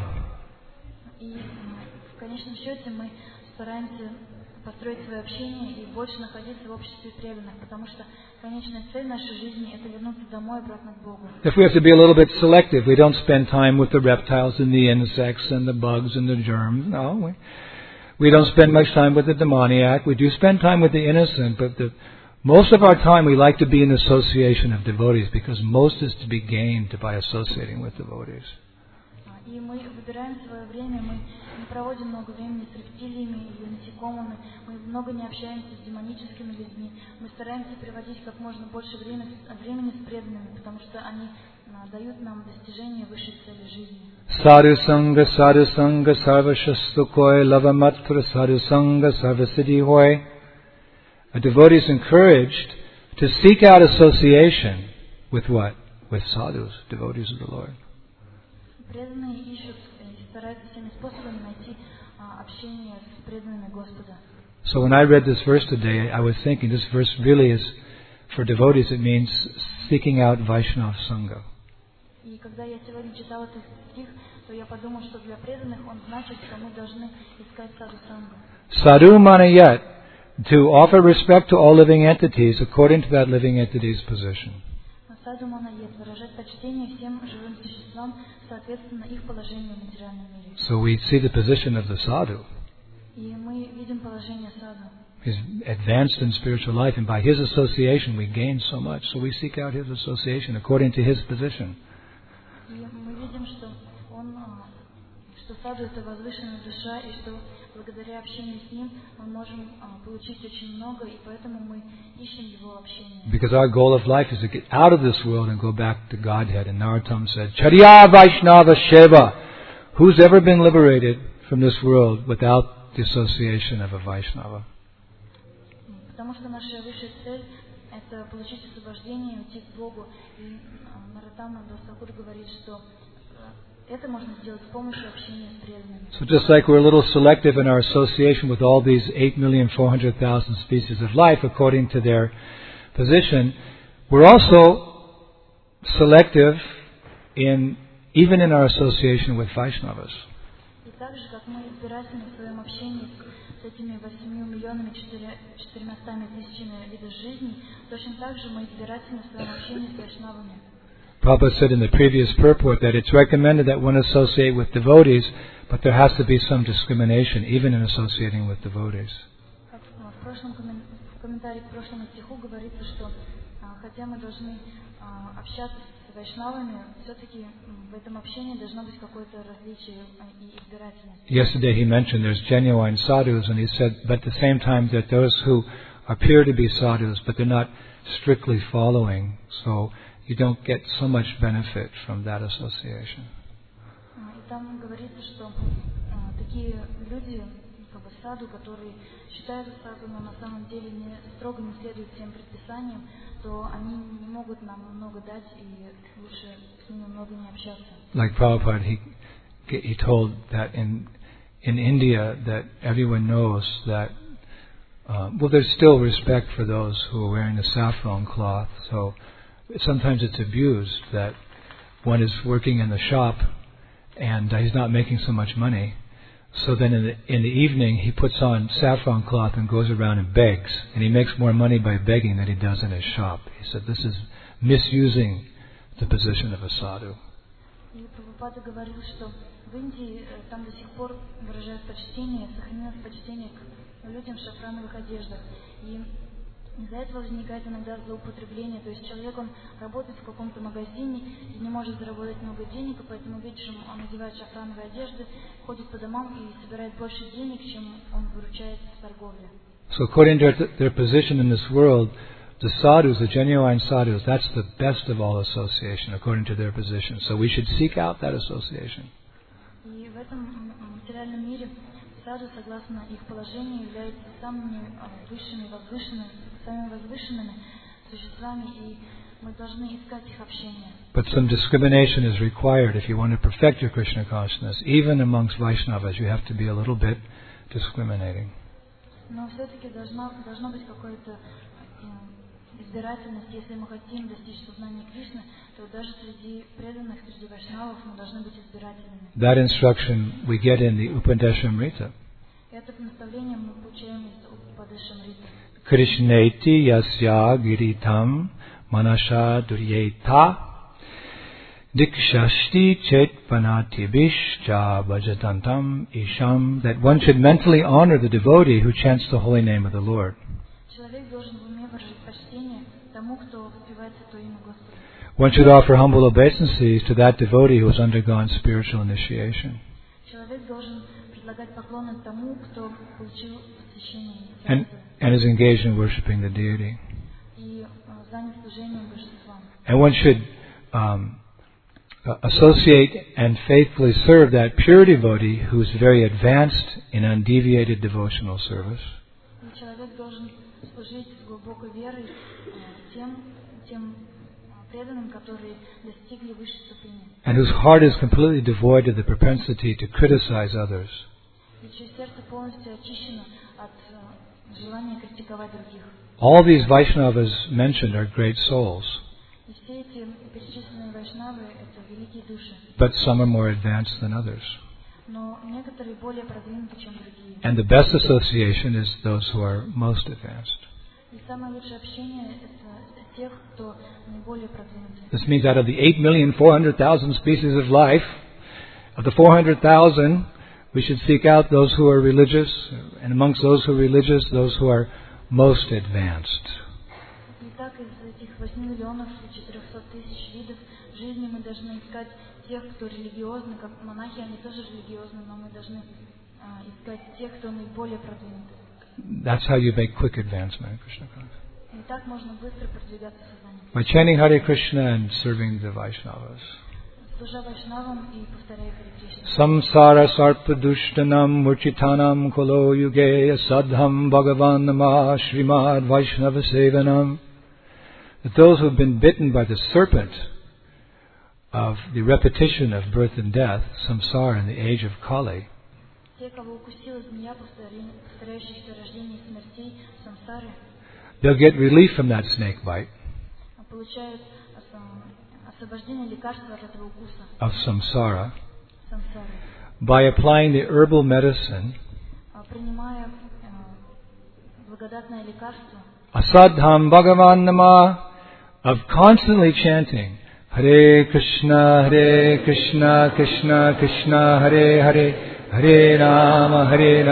И в конечном счете мы стараемся построить свое общение и больше находиться в обществе преданных, потому что конечная цель нашей жизни – это вернуться домой, обратно к Богу. If we have to be a little bit selective, we don't spend time with the reptiles and the insects and the bugs and the germs. No, we don't spend much time with the demoniac. We do spend time with the innocent, but most of our time we like to be in association of devotees because most is to be gained by associating with devotees. И мы выбираем свое время, мы не проводим много времени с рептилиями или насекомыми, мы много не общаемся с демоническими людьми, мы стараемся проводить как можно больше времени с преданными, потому что они дают нам достижение высшей цели жизни. Sadhu Sangha Sarva Shastukoi Lavamatra Sadhu Sangha Sarva Siddhi Hoy. A devotee is encouraged to seek out association with what? With sadhus, devotees of the Lord. Преданные ищут и стараются всеми способами найти общение с преданными Господа. So when I read this verse today, I was thinking this verse really is, for devotees, it means seeking out Vaishnava Sangha. И когда я сегодня читала этот стих, то я подумал, что для преданных он значит, что мы должны искать саду сангу. Sadhu manayat, to offer respect to all living entities according to that living entity's position. Саду манает, выражать почтение всем живым существам, соответственно их положению в материальном мире. So we see the position of the sadhu. И мы видим положение саду. He's advanced in spiritual life, and by his association we gain so much. So we seek out his association according to his position. И мы видим, что саду это возвышенная душа, и что благодаря общению с ним мы можем получить очень много, и поэтому мы ищем его общение. Because our goal of life is to get out of this world and go back to Godhead. And Narottam said, Charya Vaishnava Sheva. Who's ever been liberated from this world without the association of a Vaishnava? Потому что наша высшая цель – это получить освобождение, уйти к Богу. И Нароттама Дас-Такур говорит, что это можно сделать с помощью общения с преданными. So just like we're a little selective in our association with all these 8,400,000 species of life according to their position, we're also selective even in our association with Vaishnavas. И так же, как мы избирательны в своем общении с этими 8,400,000 видов жизни, точно так же мы избирательны в своем общении с вайшнавами. Prabhupada said in the previous purport that it's recommended that one associate with devotees, but there has to be some discrimination, even in associating with devotees. Как в прошлом комментарии к прошлому стиху говорится, что хотя мы должны общаться с вайшнавами, все-таки в этом общении должно быть какое-то различие и избирательность. Yesterday he mentioned there's genuine sadhus, and he said, but at the same time that those who appear to be sadhus, but they're not strictly following, so you don't get so much benefit from that association. И там говорится, что такие люди, как бы саду, которые считаются саду, но на самом деле строго не следуют всем предписаниям, то они не могут нам много дать, и лучше с ними много не общаться. Like Prabhupada, he told that in India that everyone knows that there's still respect for those who are wearing the saffron cloth. So sometimes it's abused that one is working in the shop and he's not making so much money. So then in the evening he puts on saffron cloth and goes around and begs. And he makes more money by begging than he does in his shop. He said this is misusing the position of a sadhu. И Прабхупада говорил, что в Индии там до сих пор выражают почтение, сохранилось почтение к людям в шафрановых одеждах. И Из-за этого возникает иногда злоупотребление. То есть человек, он работает в каком-то магазине и не может заработать много денег, и поэтому вечером он надевает шафрановые одежды, ходит по домам и собирает больше денег, чем он выручает в торговле. So according to their position in this world, the sadhus, the genuine sadhus, that's the best of all association, according to their position. So we should seek out that association. И в этом материальном мире саду, согласно их положению, являются самыми возвышенными существами, и мы должны искать их общение. But some discrimination is required if you want to perfect your Krishna consciousness. Even amongst Vaishnavas, you have to be a little bit discriminating. Но все-таки должно быть какое-то избирательность. Если мы хотим достичь сознания Кришны, то даже среди преданных, среди вайшнавов мы должны быть избирательными. That instruction we get in the Upadeshamrita. Это наставление мы получаем из Upadeshamrita. Krishneti yasya giritam manasha duryeta dikshashti chetpanati bishcha bhajatantam isham. That one should mentally honor the devotee who chants the holy name of the Lord. Человек должен в уме выразить почтение тому, кто воспевает святое имя Господа. One should offer humble obeisances to that devotee who has undergone spiritual initiation. Человек должен предлагать поклоны тому, кто получил посвящение And is engaged in worshipping the deity. и занят служением божествам. And one should associate and faithfully serve that pure devotee who is very advanced in undeviated devotional service. И человек должен служить с глубокой верой тем преданным, которые достигли высшей ступени. And whose heart is completely devoid of the propensity to criticize others. И чье сердце полностью очищено от желания критиковать других. All these Vaishnavas mentioned are great souls. И все эти перечисленные вайшнавы — это великие души. But some are more advanced than others. Но некоторые более продвинуты, чем другие. And the best association is those who are most advanced. И самое лучшее общение — это тех, кто наиболее продвинут. This means out of the 8,400,000 species of life, of the 400,000, we should seek out those who are religious, and amongst those who are religious, those who are most advanced. Итак, из этих 8 миллионов 400 тысяч видов жизни мы должны искать тех, кто религиозны, как монахи, они тоже религиозны, но мы должны искать тех, кто наиболее продвинут. That's how you make quick advancement in Krishna consciousness. И так можно быстро продвигаться в сознании. By chanting Hare Krishna and serving the Vaishnavas. Служа вайшнавам и повторяя Харе Кришна. Samsara sarpadushtanam murchitanam kolo yuge asadham bhagavan nama Srimad Vaishnava sevanam. That those who have been bitten by the serpent of the repetition of birth and death, samsara in the age of Kali, Те, кого укусила змея, повторяющихся рождений и смертей, самсары, they'll get relief from that snake bite получают освобождение лекарства от этого укуса of samsara самсары, by applying the herbal medicine принимая благодатное лекарство asadham bhagavan nama, of constantly chanting Hare Krishna, Krishna Krishna, Hare Hare, Hare Rama,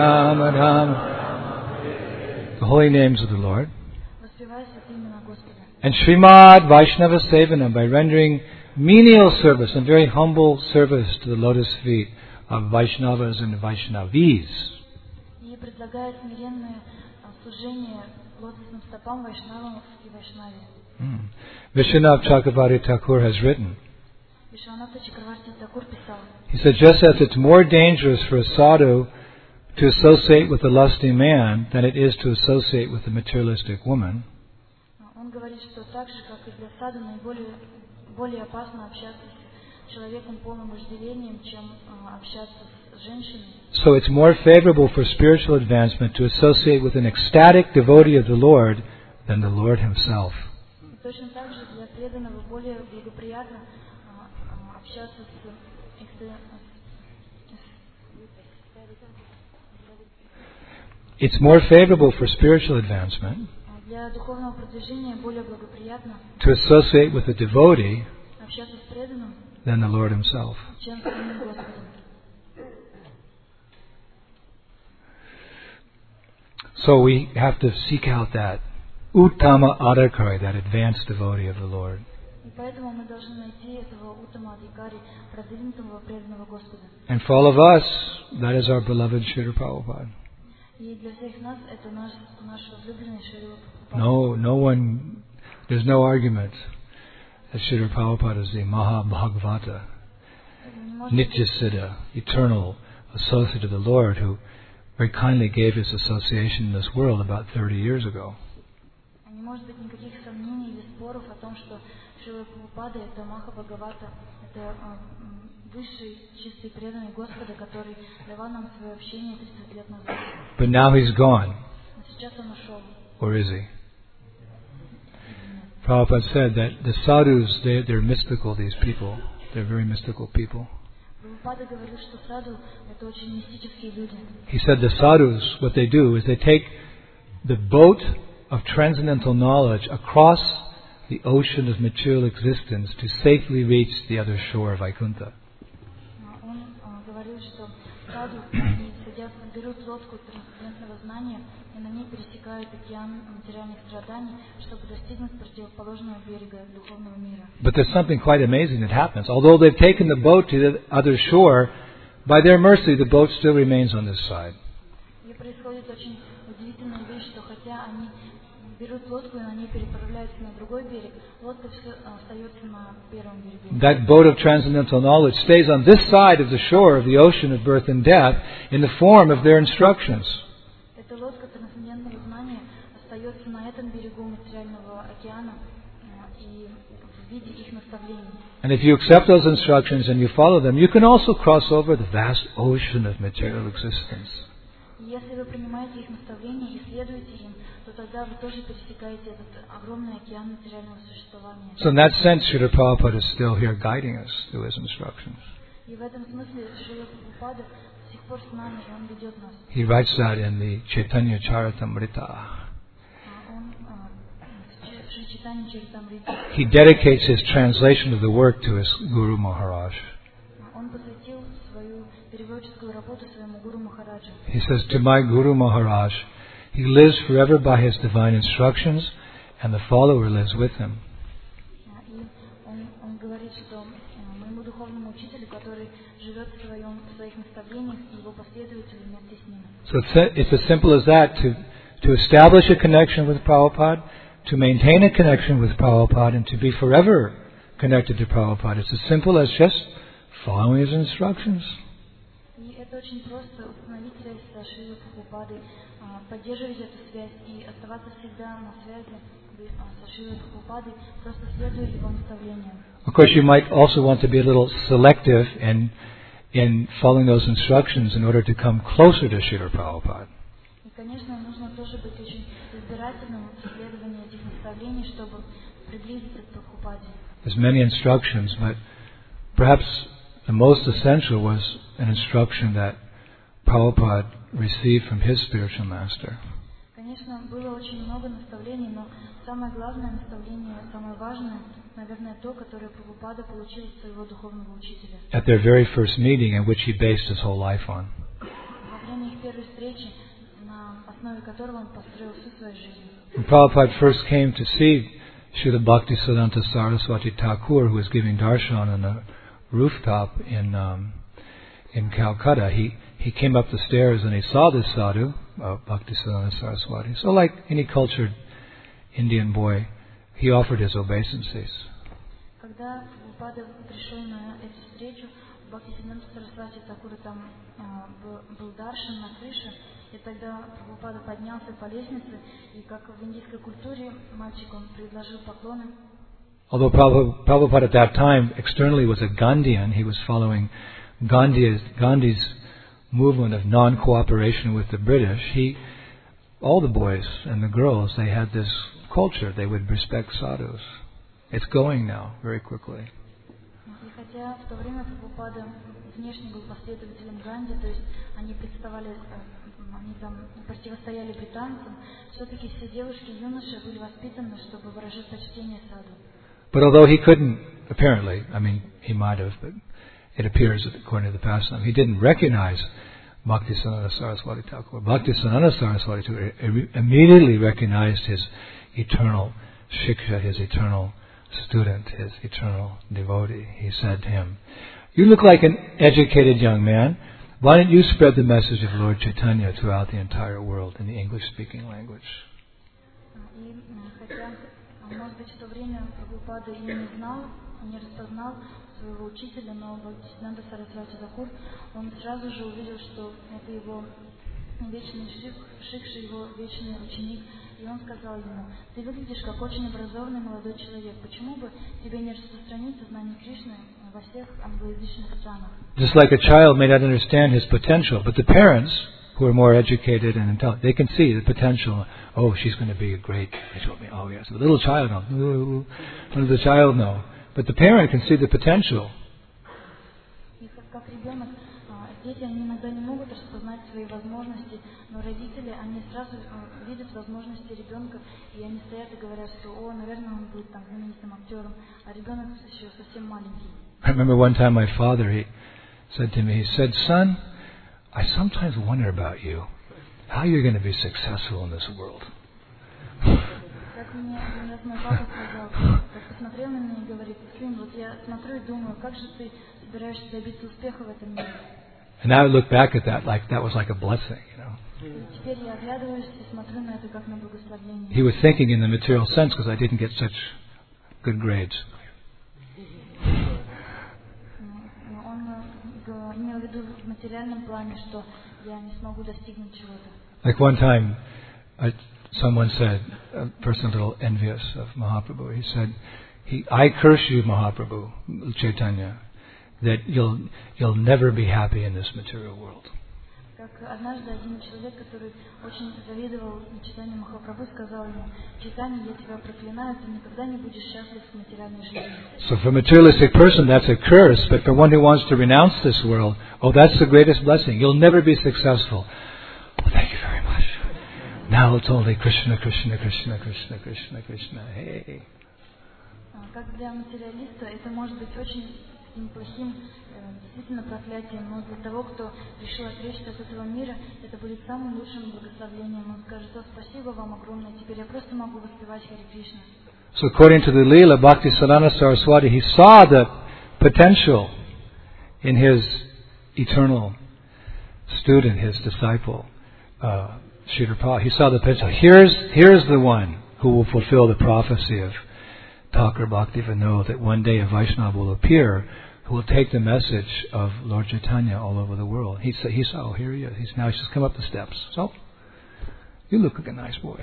Rama, the holy names of the Lord. воспевая святые имена Господа. And Srimad Vaishnava Sevana, by rendering menial service and very humble service to the lotus feet of Vaishnavas and Vaishnavis. И предлагает смиренное служение лотосным стопам вайшнавам и вайшнаве. Vishwanath Chakravarti Thakur has written, Вишванатха Чакраварти Такур писал, he said, just as it's more dangerous for a sadhu to associate with a lusty man than it is to associate with a materialistic woman, он говорит, что так же, как и для саду, более опасно общаться с человеком полным вожделением, чем общаться с женщиной. so it's more favorable for spiritual advancement to associate with an ecstatic devotee of the Lord than the Lord Himself. Точно так же для преданного более благоприятно общаться с It's more favorable for spiritual advancement для духовного продвижения более благоприятно to associate with a devotee общаться с преданным, than the Lord Himself. чем с самим Господом. So we have to seek out that Uttama Adhikari, that advanced devotee of the Lord. И поэтому мы должны найти этого Уттама Адхикари, продвинутого преданного Господа. And for all of us, that is our beloved Srila Prabhupada. И для всех нас это наш возлюбленный Шрила Прабхупада. No one, there's no argument that Srila Prabhupada is the Maha Bhagavata, Nitya Siddha, eternal associate of the Lord, who very kindly gave his association in this world about 30 years ago. Не может быть никаких сомнений или споров о том, что Шрила Прабхупада это Маха Бхагавата, это высший, чистый, преданный Господа, который давал нам свое общение 30 лет назад. But now he's gone. Но сейчас он ушел. Where is he? Prabhupada said that the sadhus, they're mystical, these people. They're very mystical people. Прабхупада говорил, что саду это очень мистические люди. He said the sadhus, what they do is they take the boat of transcendental knowledge across the ocean of material existence to safely reach the other shore of Vaikuntha. Он говорил, что саду они берут лодку трансцендентного знания и на ней пересекают океан материальных страданий, чтобы достигнуть противоположного берега духовного мира. But there's something quite amazing that happens. Although they've taken the boat to the other shore, by their mercy the boat still remains on this side. И происходит очень удивительная вещь, что хотя они берут лодку и на ней переправляются на другой берег, лодка все остается на первом берегу. That boat of transcendental knowledge stays on this side of the shore of the ocean of birth and death in the form of their instructions. Эта лодка трансцендентного знания остается на этом берегу материального океана и в виде их наставлений. And if you accept those instructions and you follow them, you can also cross over the vast ocean of material existence. И если вы принимаете их наставления и следуете им, то тогда вы тоже пересекаете этот огромный океан материального существования. So in that sense, Srila Prabhupada is still here guiding us through his instructions. И в этом смысле Шрила Прабхупада до сих пор с нами, и он ведет нас. He writes that in the Chaitanya Charitamrita. He dedicates his translation of the work to his Guru Maharaj. He says, to my Guru Maharaj, he lives forever by his divine instructions, and the follower lives with him. So it's as simple as that, to establish a connection with Prabhupada, to maintain a connection with Prabhupada, and to be forever connected to Prabhupada. It's as simple as just following his instructions. Очень просто установить связь со Шрилой Прабхупадой, поддерживать эту связь и оставаться всегда на связи со Шрилой Прабхупадой, просто следуя его наставлениям. Of course, you might also want to be a little selective in following those instructions in order to come closer to Srila Prabhupada. И, конечно, нужно тоже быть очень избирательным в исследовании этих наставлений, чтобы приблизиться к Прабхупаде. There's many instructions, but perhaps the most essential was an instruction that Prabhupada received from his spiritual master. Конечно, было очень много наставлений, но самое главное наставление, самое важное, наверное, то, которое Прабхупада получил от своего духовного учителя. At their very first meeting, in which he based his whole life on. Во время их первой встречи, на основе которого он построил всю свою жизнь. When Prabhupada first came to see Srila Bhaktisiddhanta Saraswati Thakur, who was giving darshan on a rooftop in Calcutta, he came up the stairs and he saw this sadhu, Bhaktisiddhanta Saraswati. So like any cultured Indian boy, he offered his obeisances. Когда Прабхупада пришел на эту встречу, Бхактисиддханта Сарасвати Тхакура там был даршан на крыше, и тогда Прабхупада поднялся по лестнице, и как в индийской культуре мальчик он предложил поклоны. Although Prabhupada at that time externally was a Gandhian, he was following Gandhi's movement of non-cooperation with the British. All the boys and the girls, they had this culture. They would respect sadhus. It's going now very quickly. И хотя в то время Прабхупада внешне был последователем Ганди, то есть они там противостояли британцам, все-таки все девушки и юноши были воспитаны, чтобы выражать почтение саду. But although he couldn't, apparently, he might have, but it appears that according to the pastime, he didn't recognize Bhaktisiddhanta Saraswati Thakur. Bhaktisiddhanta Saraswati Thakur immediately recognized eternal shiksha, his eternal student, his eternal devotee. He said to him, "You look like an educated young man. Why don't you spread the message of Lord Chaitanya throughout the entire world in the English-speaking language?" И хотя, может быть, в то время Прабхупада и не знал, не распознал своего учителя, но Бхактисиданта Сарасвати Такур, он сразу же увидел, что это его вечный шикша, его вечный ученик. И он сказал ему: "Ты выглядишь как очень образованный молодой человек. Почему бы тебе не распространить знание Кришны во всех англоязычных странах?" Just like a child may not understand his potential, but the parents, who are more educated and intelligent, they can see the potential. Oh, she's going to be a great. Oh, yes. The little child knows. What does the child know? But the parent can see the potential. И как ребенок, дети, они иногда не могут распознать свои возможности, но родители, они сразу видят возможности ребенка, и они стоят и говорят, что, о, наверное, он будет там знаменитым актером, а ребенок еще совсем маленький. I remember one time my father, he said to me, he said, "Son, I sometimes wonder about you, how you're going to be successful in this world." Как мне один раз мой папа сказал, как посмотрел на меня и говорит: "Сын, вот я смотрю и думаю, как же ты собираешься добиться успеха в этом мире?" And I would look back at that like that was like a blessing, you know. И теперь я оглядываюсь и смотрю на это как на благословение. He was thinking in the material sense because I didn't get such good grades. Он имел в виду в материальном плане, что я не смогу достигнуть чего-то. Like one time, someone said, a person a little envious of Mahaprabhu, he said, "I curse you, Mahaprabhu, Chaitanya, that you'll never be happy in this material world." Как однажды один человек, который очень завидовал Чайтанье Махапрабху, сказал ему: "Чайтанья, я тебя проклинаю, ты никогда не будешь счастлив в материальной жизни." So for a materialistic person, that's a curse, but for one who wants to renounce this world, oh, that's the greatest blessing. You'll never be successful. Oh, thank you very much. Now it's only Krishna, Krishna, Krishna, Krishna, Krishna, Krishna. Hey. Как для материалиста это может быть очень таким плохим, действительно проклятием, но для того, кто решил отречься от этого мира, это будет самым лучшим благословением. Он скажет: "О, спасибо вам огромное, теперь я просто могу воспевать Харе Кришна." So according to the Leela, Bhaktisiddhanta Saraswati, he saw the potential in his eternal student, his disciple, Sridhar Prabhupada. He saw the potential. Here's the one who will fulfill the prophecy of Thakur Bhaktivinoda, that one day a Vaishnava will appear who will take the message of Lord Chaitanya all over the world. He saw, oh, here he is. He's just come up the steps. So, you look like a nice boy.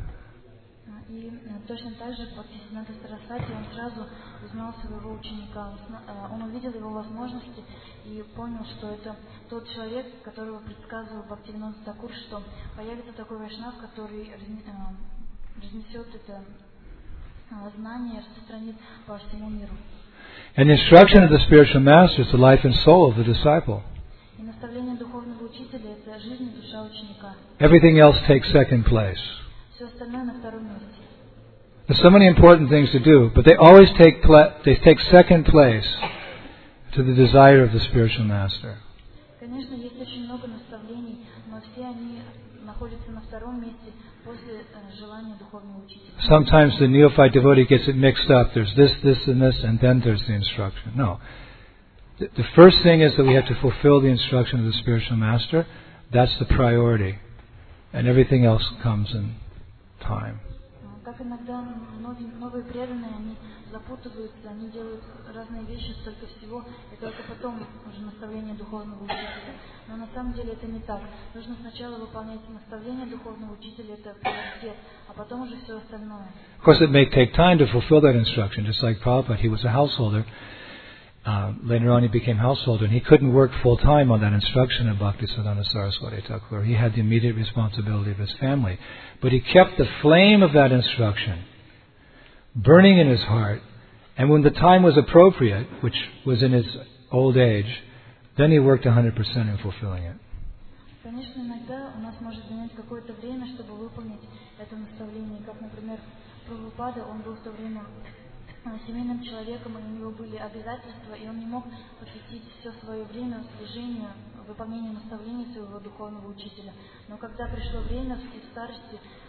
И точно так же Бхактисиданта Сарасвати, он сразу узнал своего ученика, он увидел его возможности и понял, что это тот человек, которого предсказывал Бхактивинода Такур, что появится такой вайшнав, который разнесет это знание, распространит по всему миру. And the instruction of the spiritual master is the life and soul of the disciple. И наставление духовного учителя – это жизнь и душа ученика. Everything else takes second place. Все остальное на втором месте. There's so many important things to do, but they always take second place to the desire of the spiritual master. Конечно, есть очень много наставлений, но все они находятся на втором месте после желания духовного учителя. Sometimes the neophyte devotee gets it mixed up. There's this, and then there's the instruction. No. The first thing is that we have to fulfill the instruction of the spiritual master. That's the priority. And everything else comes in time. Как иногда новые преданные, они запутываются, они делают разные вещи, столько всего, и только потом уже наставление духовного учителя. Но на самом деле это не так. Нужно сначала выполнять наставление духовного учителя, это приоритет, а потом уже все остальное. Of course, it may take time to fulfill that instruction, just like Prabhupada. He was a householder. Later on, he became householder, and he couldn't work full-time on that instruction of Bhaktisiddhanta Saraswati Thakur. He had the immediate responsibility of his family. But he kept the flame of that instruction burning in his heart, and when the time was appropriate, which was in his old age, then he worked 100% in fulfilling it. Конечно, иногда у нас может занять какое-то время, чтобы выполнить это наставление. Как, например, Прабхупада, он был в то время семейным человеком, и у него были обязательства, и он не мог посвятить все свое время служению, выполнению наставлений своего духовного учителя. Но когда пришло время в старости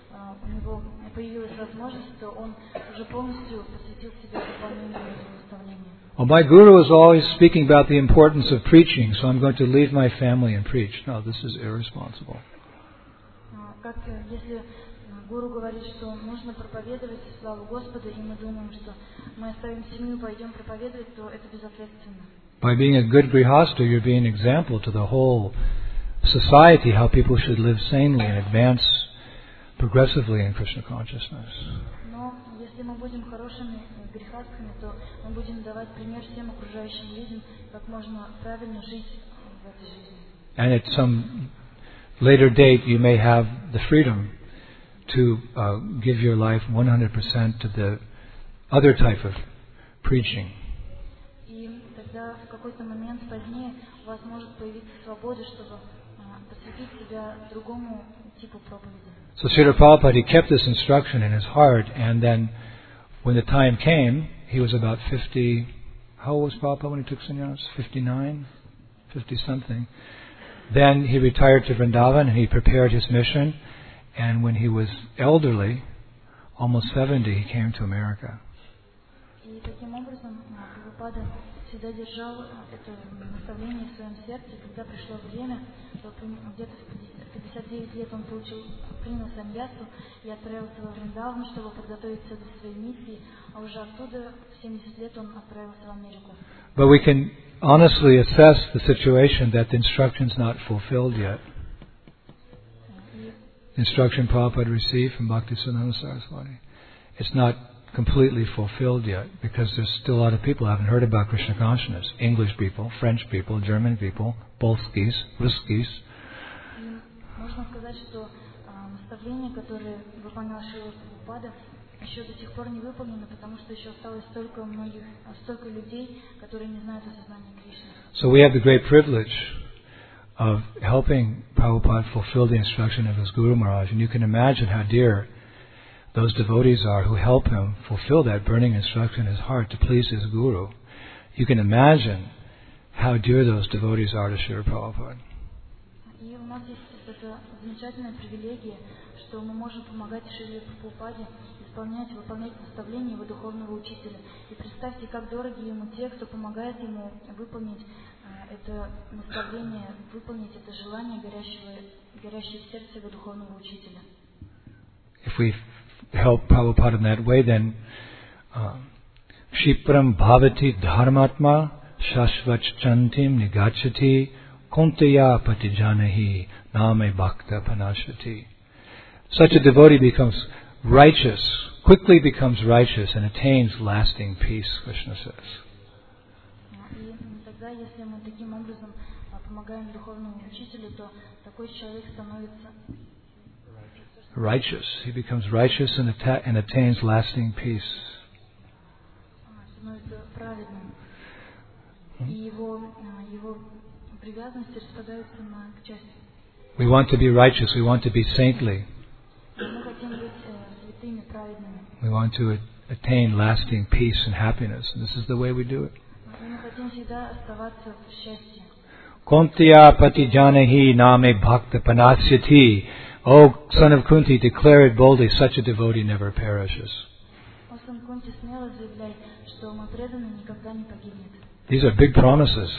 у него появилась возможность, то он уже полностью посвятил себя выполнению этого наставления. Well, my guru is always speaking about the importance of preaching, so I'm going to leave my family and preach. No, this is irresponsible. Как если гуру говорит, что нужно проповедовать славу Господа, и мы думаем, что мы оставим семью, пойдем проповедовать, то это безответственно. By being a good grihasta, you're being an example to the whole society how people should live sanely and advance progressively in Krishna consciousness. Но если мы будем хорошими грехастами, то мы будем давать пример всем окружающим людям, как можно правильно жить в этой жизни. And at some later date, you may have the freedom to give your life 100% to the other type of preaching. И тогда в какой-то момент позднее у вас может появиться свобода, чтобы посвятить себя другому типу проповеди. So Srila Prabhupada, he kept this instruction in his heart, and then when the time came, he was about 50. How old was Prabhupada when he took sannyas? 59? 50-something. Then he retired to Vrindavan and he prepared his mission, and when he was elderly, almost 70, he came to America. И таким образом Прабхупада всегда держал это наставление в своем сердце. Когда пришло время, то где-то в 59 лет он принял саньясу и отправился во Вриндаван, чтобы подготовиться к своей миссии, а уже оттуда в 70 лет он отправился в Америку. But we can honestly assess the situation that the instruction is not fulfilled yet. The instruction Prabhupada received from Bhaktisiddhanta Saraswati, it's not completely fulfilled yet because there's still a lot of people who haven't heard about Krishna consciousness. English people, French people, German people, Polskis, Ruskis. Можно сказать, что наставление, которое выполнял Шрила Прабхупада, еще до сих пор не выполнено, потому что еще осталось столько людей, которые не знают о сознании Кришны. So we have the great privilege of helping Prabhupada fulfill the instruction of his Guru Maharaj, and you can imagine how dear those devotees are who help him fulfill that burning instruction in his heart to please his Guru. You can imagine how dear those devotees are to Srila Prabhupada. И у нас есть эта замечательная привилегия, что мы можем помогать Шриле Прабхупаде выполнять наставления его духовного учителя. И представьте, как дороги ему те, кто помогает ему выполнить это наставление, выполнить это желание, горящее в сердце его духовного учителя. If we help Prabhupada in that way, then Kshipram Bhavati Dharmatma Shashvachantim Nigachati Kontaya Patijanahi Name Bhakta Panashati. Such a devotee becomes righteous, quickly becomes righteous and attains lasting peace, Krishna says. И тогда, если мы таким образом помогаем духовному учителю, то такой человек становится righteous. He becomes righteous and attains lasting peace. Становится праведным. И его привязанности распадаются на части. We want to be righteous. We want to be saintly. Мы хотим быть святыми, праведными. We want to attain lasting peace and happiness. And this is the way we do it. Мы хотим всегда оставаться в счастье. Kontya patijanahi name bhakta panasyati. O son of Kunti, declare it boldly, such a devotee never perishes. These are big promises.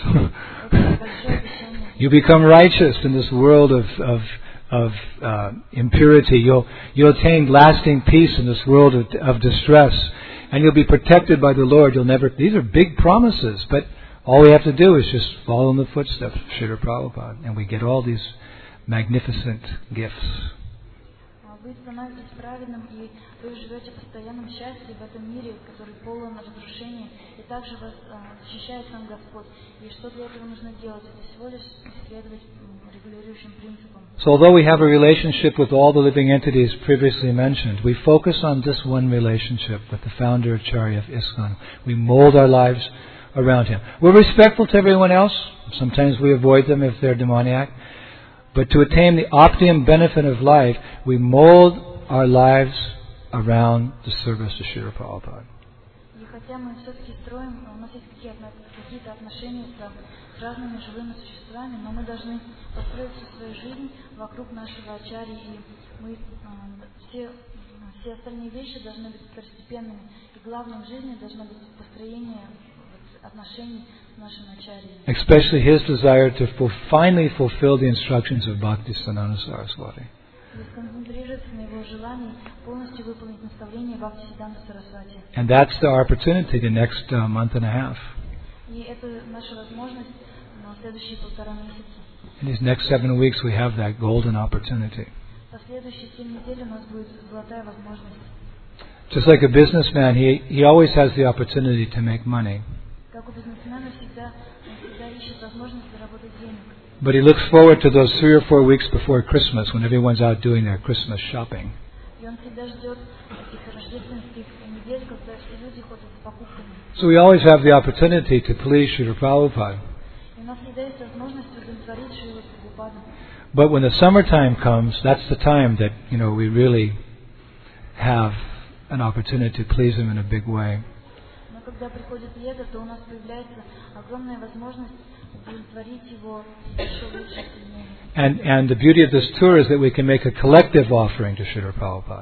You become righteous in this world of impurity. You'll attain lasting peace in this world of distress, and you'll be protected by the Lord. These are big promises, but all we have to do is just follow in the footsteps of Srila Prabhupada, and we get all these magnificent gifts. Вы становитесь праведным, и вы живете в постоянном счастье в этом мире, который полон разрушения, и также вас защищает сам Господь. И что для этого нужно делать? Это всего лишь следовать регулирующим принципам. So although we have a relationship with all the living entities previously mentioned, we focus on this one relationship with the founder Acharya of ISKCON. We mold our lives around him. We're respectful to everyone else. Sometimes we avoid them if they're demoniac. But to attain the optimum benefit of life, we mold our lives around the service of Srila Prabhupada. И хотя мы все-таки строим, у нас есть какие-то отношения с разными живыми существами, но мы должны построить всю свою жизнь вокруг нашего ачарьи, и мы все остальные вещи должны быть второстепенными, и главным в жизни должно быть построение отношений с нашим ачарьей. Especially his desire to finally fulfill the instructions of Bhaktisiddhanta Saraswati. And that's the opportunity the next month and a half. In these next 7 weeks we have that golden opportunity. Just like a businessman, he always has the opportunity to make money. But he looks forward to those 3 or 4 weeks before Christmas when everyone's out doing their Christmas shopping. So we always have the opportunity to please Srila Prabhupada. But when the summertime comes, that's the time that, we really have an opportunity to please him in a big way. And the beauty of this tour is that we can make a collective offering to Srila Prabhupada.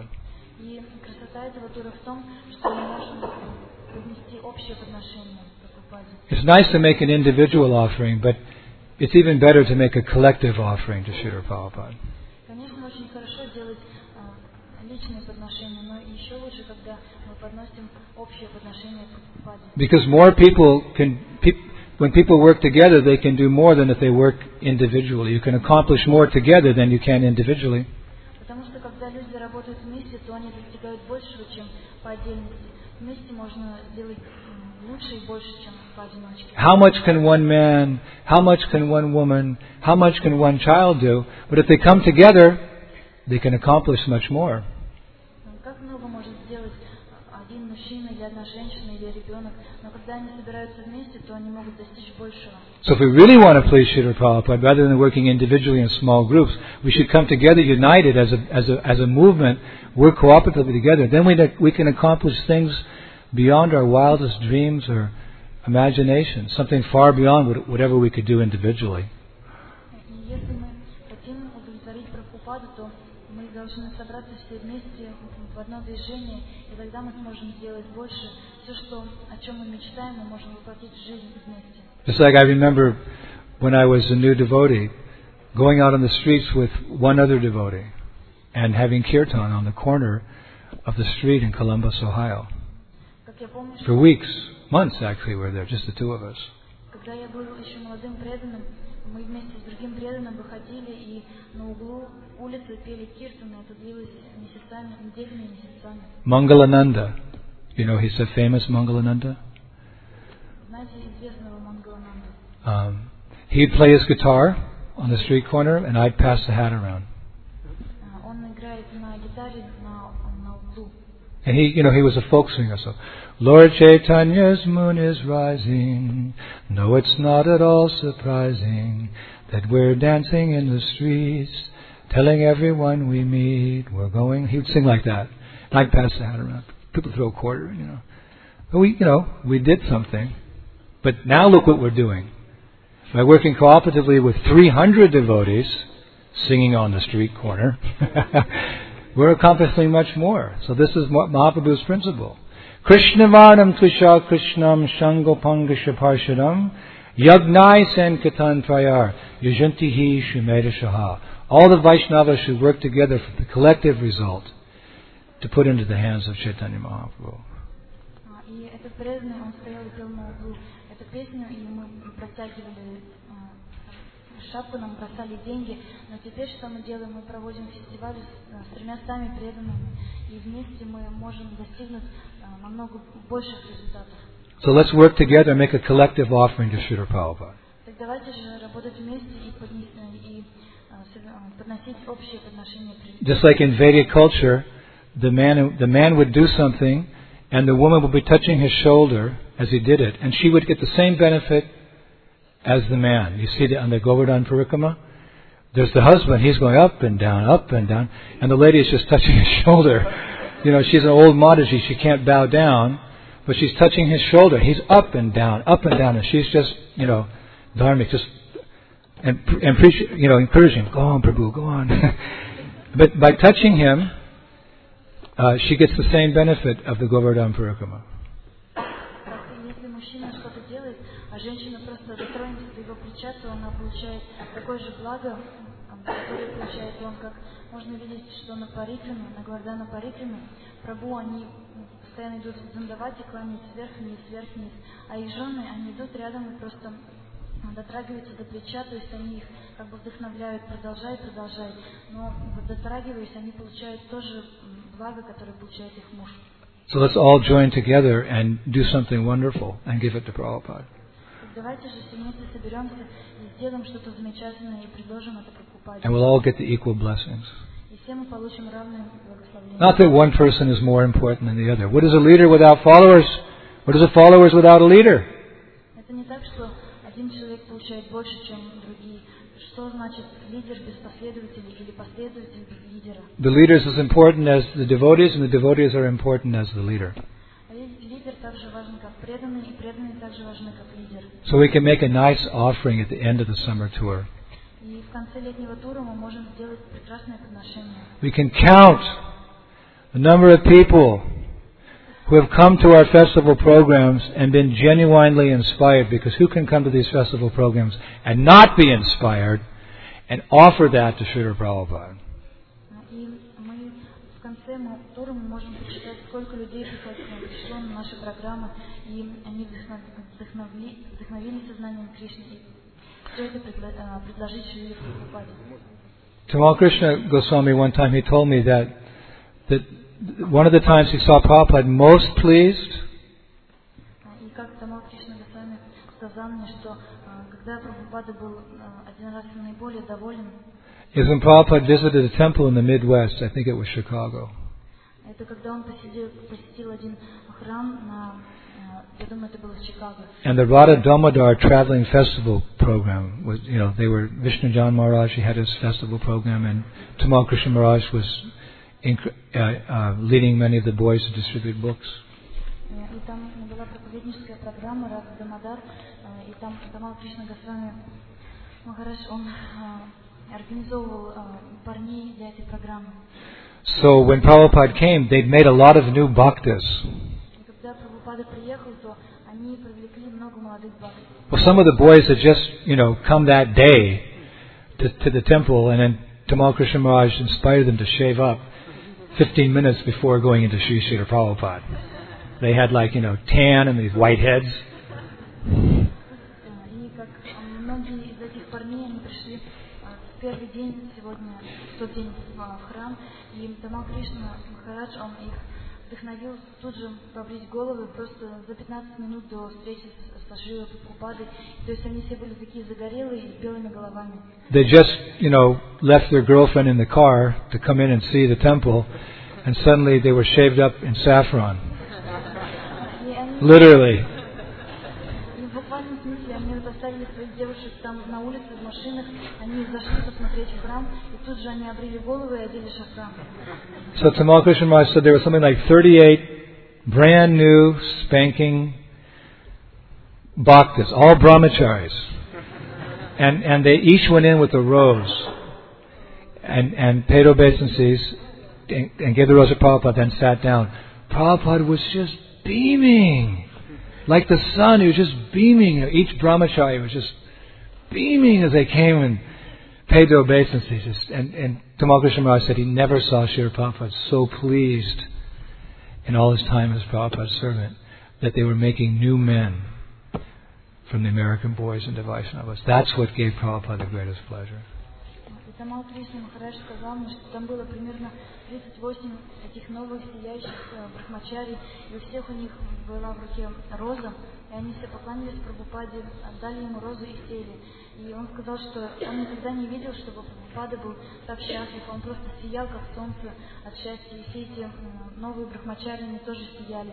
It's nice to make an individual offering, but it's even better to make a collective offering to Srila Prabhupada. Because more people when people work together, they can do more than if they work individually. You can accomplish more together than you can individually. How much can one man, how much can one woman, how much can one child do? But if they come together, they can accomplish much more. So if we really want to please Srila Prabhupada, rather than working individually in small groups, we should come together united as a movement, work cooperatively together. Then we can accomplish things beyond our wildest dreams or imagination, something far beyond whatever we could do individually. Just like I remember when I was a new devotee, going out on the streets with one other devotee and having kirtan on the corner of the street in Columbus, Ohio. For weeks, months actually, we were there, just the two of us. Mangalananda, he's a famous Mangalananda. He'd play his guitar on the street corner, and I'd pass the hat around. And he was a folk singer, so Lord Chaitanya's moon is rising. No, it's not at all surprising that we're dancing in the streets, telling everyone we meet we're going. He would sing like that, and I'd pass the hat around. People throw a quarter, But we did something. But now look what we're doing. By working cooperatively with 300 devotees singing on the street corner, we're accomplishing much more. So this is Mahaprabhu's principle. Krishnavarnam Tvisha Krishnam Shangopanga Parshadam Yagnai Sankatan Prayar Yajantihi Shumeda Shaha. All the Vaishnavas should work together for the collective result to put into the hands of Chaitanya Mahaprabhu. Песню, и мы протягивали шапку, нам бросали деньги. Но теперь что мы делаем? Мы проводим фестиваль с 300 преданными, и вместе мы можем достигнуть намного больших результатов. So let's work together and make a collective offering to Srila Prabhupada. Так давайте же работать вместе и подносить общее подношение. Just like in Vedic culture, the man would do something, and the woman would be touching his shoulder as he did it, and she would get the same benefit as the man. You see that on the Govardhan Parikrama? There's the husband, he's going up and down, and the lady is just touching his shoulder. She's an old Mataji, she can't bow down, but she's touching his shoulder. He's up and down, and she's just, dharmic, just encouraging him. Go on, Prabhu, go on. But by touching him, she gets the same benefit of the Govardhan Parikrama. Если мужчина что-то делает, а женщина просто дотронется до его плеча, то она получает такое же благо, которое получает он, как можно видеть, что на Парикриме, на Говардхана Парикриме, Прабху, они постоянно идут в Дзандавати, кланяются вверх-вниз, вверх-вниз, а их жены, они идут рядом и просто дотрагиваются до плеча, то есть они их как бы вдохновляют, продолжай. Но дотрагиваясь, они получают тоже благо, которое получает их муж. So let's all join together and do something wonderful and give it to Prabhupada. Давайте же все вместе соберемся и сделаем что-то замечательное и предложим это Прабхупаде. And we'll all get the equal blessings. И все мы получим равные благословения. Not that one person is more important than the other. What is a leader without followers? What is a followers without a leader? Это не так, что один человек получает больше, чем другие. Что значит лидер без последователей или последователь без лидера? The leader is as important as the devotees, and the devotees are important as the leader. Лидер так же важен, как преданный, и преданные так же важны, как лидер. So we can make a nice offering at the end of the summer tour. И в конце летнего тура мы можем сделать прекрасное подношение. We can count the number of people who have come to our festival programs and been genuinely inspired, because who can come to these festival programs and not be inspired and offer that to Srila Prabhupada? И мы в конце тура мы можем посчитать, сколько людей пришло на наши программы, и они вдохновились сознанием Кришны, и все это предложить Шриле Прабхупаде. Tamal Krishna Goswami, one time he told me that one of the times he saw Prabhupada most pleased И как Тамал Кришна Госвами сказал мне, что когда Прабхупада был один раз наиболее доволен, is when Prabhupada visited a temple in the Midwest. I think it was Chicago. это когда он посетил один храм я думаю, это было в Чикаго. And the Radha Damodar traveling festival program was, they were Vishnu Jan Maharaj. He had his festival program, and Tamal Krishna Maharaj was leading many of the boys to distribute books. И там была проповедническая программа Радха Дамодар, и там Тамал Кришна Госвами Махарадж, он организовывал парней для этой программы. So when Prabhupada came, they'd made a lot of new bhaktas. И когда Прабхупада приехал, то они привлекли много молодых бхактов. Well, some of the boys had just, come that day to the temple, and then Tamal Krishna Maharaj inspired them to shave up 15 minutes before going into Sri Srila Prabhupada. They had tan and these white heads. И как многие из этих парней, они пришли в первый день сегодня, в тот день в храм, и Тамал Кришна Махарадж, он их вдохновил тут же побрить головы просто за 15 минут до встречи со Шрилой Прабхупадой. То есть они все были такие загорелые и с белыми головами. They just, left their girlfriend in the car to come in and see the temple, and suddenly they were shaved up in saffron. Literally. И в буквальном смысле они оставили своих девушек там на улице, в машинах, они зашли посмотреть в храм, и тут же они обрили головы и одели шафран. So Tamal Krishna Maharaj said there was something like 38 brand new, spanking bhaktas, all brahmacharis. And they each went in with a rose and paid obeisances and gave the rose to Prabhupada, then sat down. Prabhupada was just beaming. Like the sun, he was just beaming. Each brahmachari was just beaming as they came and paid their obeisances. And Tamal Krishna Maharaj said he never saw Srila Prabhupada so pleased in all his time as Prabhupada's servant that they were making new men from the American boys into Vaishnavas. That's what gave Prabhupada the greatest pleasure. Тамал Кришна Махарадж сказал мне, что там было примерно 38 этих новых сияющих брахмачарий, и у всех у них была в руке роза, и они все поклонились Прабхупаде, отдали ему розу и сели. И он сказал, что он никогда не видел, чтобы Прабхупада был так счастлив, он просто сиял, как солнце от счастья, и все эти новые брахмачари, они тоже сияли.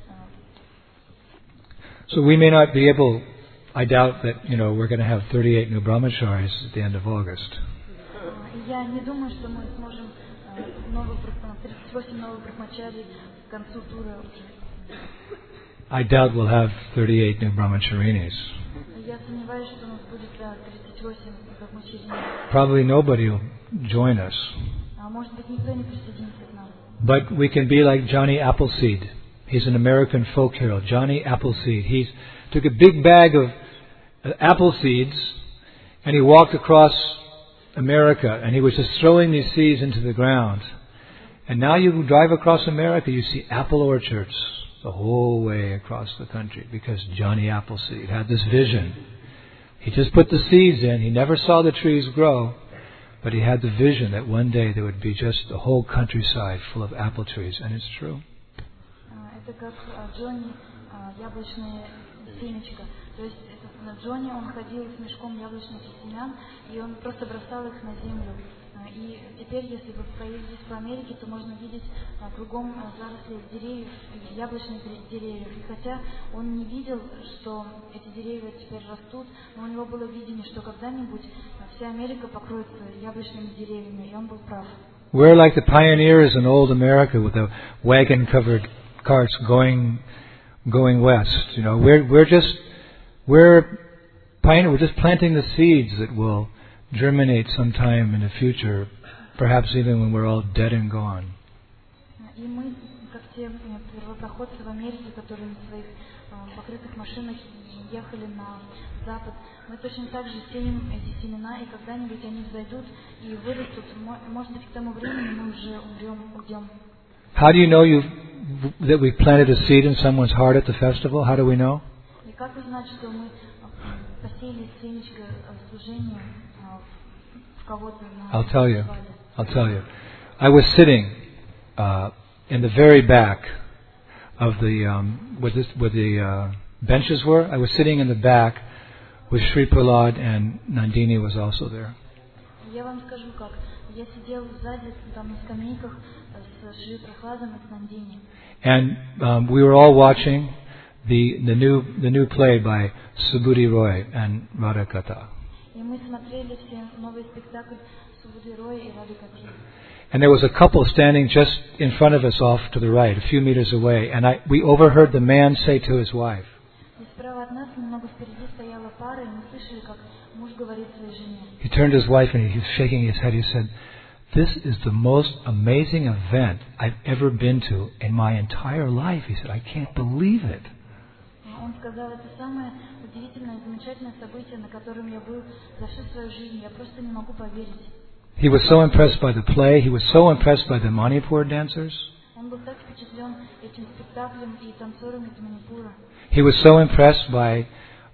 So we may not be able, I doubt that, we're going to have 38 new brahmacharis at the end of August. Я не думаю, что мы сможем 38 новых брахмачарий к концу тура уже. I doubt we'll have 38 new brahmacharinis. Я сомневаюсь, что у нас будет 38 брахмачарий. Probably nobody will join us. Может быть, никто не присоединится к нам. But we can be like Johnny Appleseed. He's an American folk hero. Johnny Appleseed. He took a big bag of apple seeds and he walked across America and he was just throwing these seeds into the ground. And now you drive across America, you see apple orchards the whole way across the country because Johnny Appleseed had this vision. He just put the seeds in. He never saw the trees grow, but he had the vision that one day there would be just the whole countryside full of apple trees. And it's true. Это как Джонни, яблочное семечко. То есть Джонни, он ходил с мешком яблочных семян, и он просто бросал их на землю. И теперь, если вы поездите по Америке, то можно видеть кругом заросли деревьев, яблочных деревьев. И хотя он не видел, что эти деревья теперь растут, но у него было видение, что когда-нибудь вся Америка покроется яблочными деревьями, и он был прав. We're like the pioneers in old America with the wagon-covered carts going west. You know, we're just planting the seeds that will germinate sometime in the future, perhaps even when we're all dead and gone. И мы, как те первопроходцы в Америке, которые на своих покрытых машинах ехали на запад, мы точно так же сеем эти семена, и когда-нибудь они взойдут и вырастут. Может быть, к тому времени мы уже уйдем. How do you know that we planted a seed in someone's heart at the festival? How do we know? И как узнать, что мы посеяли семечко служения в кого-то на I'll tell you. I was sitting in the very back of the where the benches were. I was sitting in the back with Sri Prahlad, and Nandini was also there. Я вам скажу как. Я сидел сзади там на скамейках с Шри Прахладом и с Нандини. And we were all watching the new play by Subudhi Roy and Radha Katha. И мы смотрели все новый спектакль Subudhi Roy и Radha Katha. And there was a couple standing just in front of us off to the right, a few meters away, and we overheard the man say to his wife, he turned to his wife and he was shaking his head. He said, "This is the most amazing event I've ever been to in my entire life." He said, "I can't believe it." Он сказал, это самое удивительное, замечательное событие, на котором я был за всю свою жизнь. Я просто не могу поверить. He was so impressed by the play. He was so impressed by the Manipur dancers. Он был так впечатлен этим спектаклем и танцорами из Манипура. He was so impressed by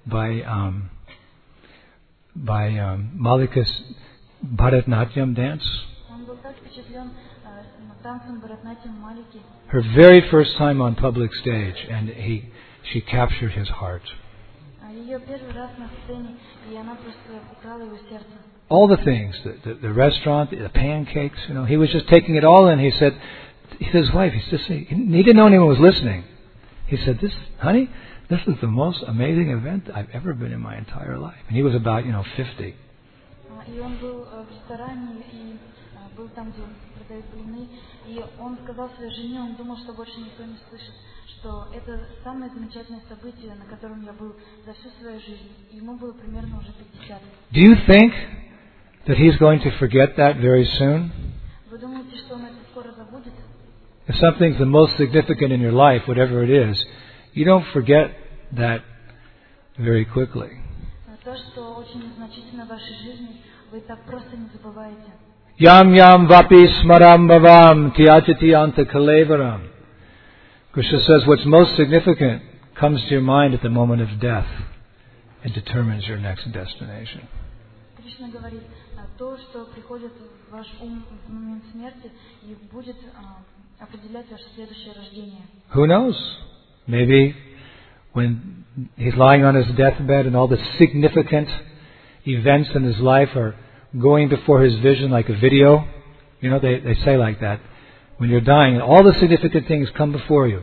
Malika's Bharatnatyam dance. Он был так впечатлен танцем Бхаратнатьям Малики. Her very first time on public stage, and she captured his heart. Ее первый раз на сцене, и она просто украла его сердце. All the things, the restaurant, the pancakes, you know, he was just taking it all in. He said to his wife, he didn't know anyone was listening. He said, "Honey, this is the most amazing event I've ever been in my entire life." And he was about, 50. И он был в ресторане, и был там, где продают блины, и он сказал своей жене, он думал, что больше никто не слышит, что это самое замечательное событие, на котором я был за всю свою жизнь. Ему было примерно уже 50. Do you think that he's going to forget that very soon? Вы думаете, что он это скоро забудет? If something's the most significant in your life, whatever it is, you don't forget that very quickly. То, что очень значительно в вашей жизни, вы так просто не забываете. Yam yam vapi smaram bhavam tyajati anta kalevaram. Krishna says what's most significant comes to your mind at the moment of death and determines your next destination. Кришна говорит, то, что приходит в ваш ум в момент смерти, и будет определять ваше следующее рождение. Who knows? Maybe when he's lying on his deathbed and all the significant events in his life are going before his vision like a video. You know, they say like that. When you're dying, all the significant things come before you.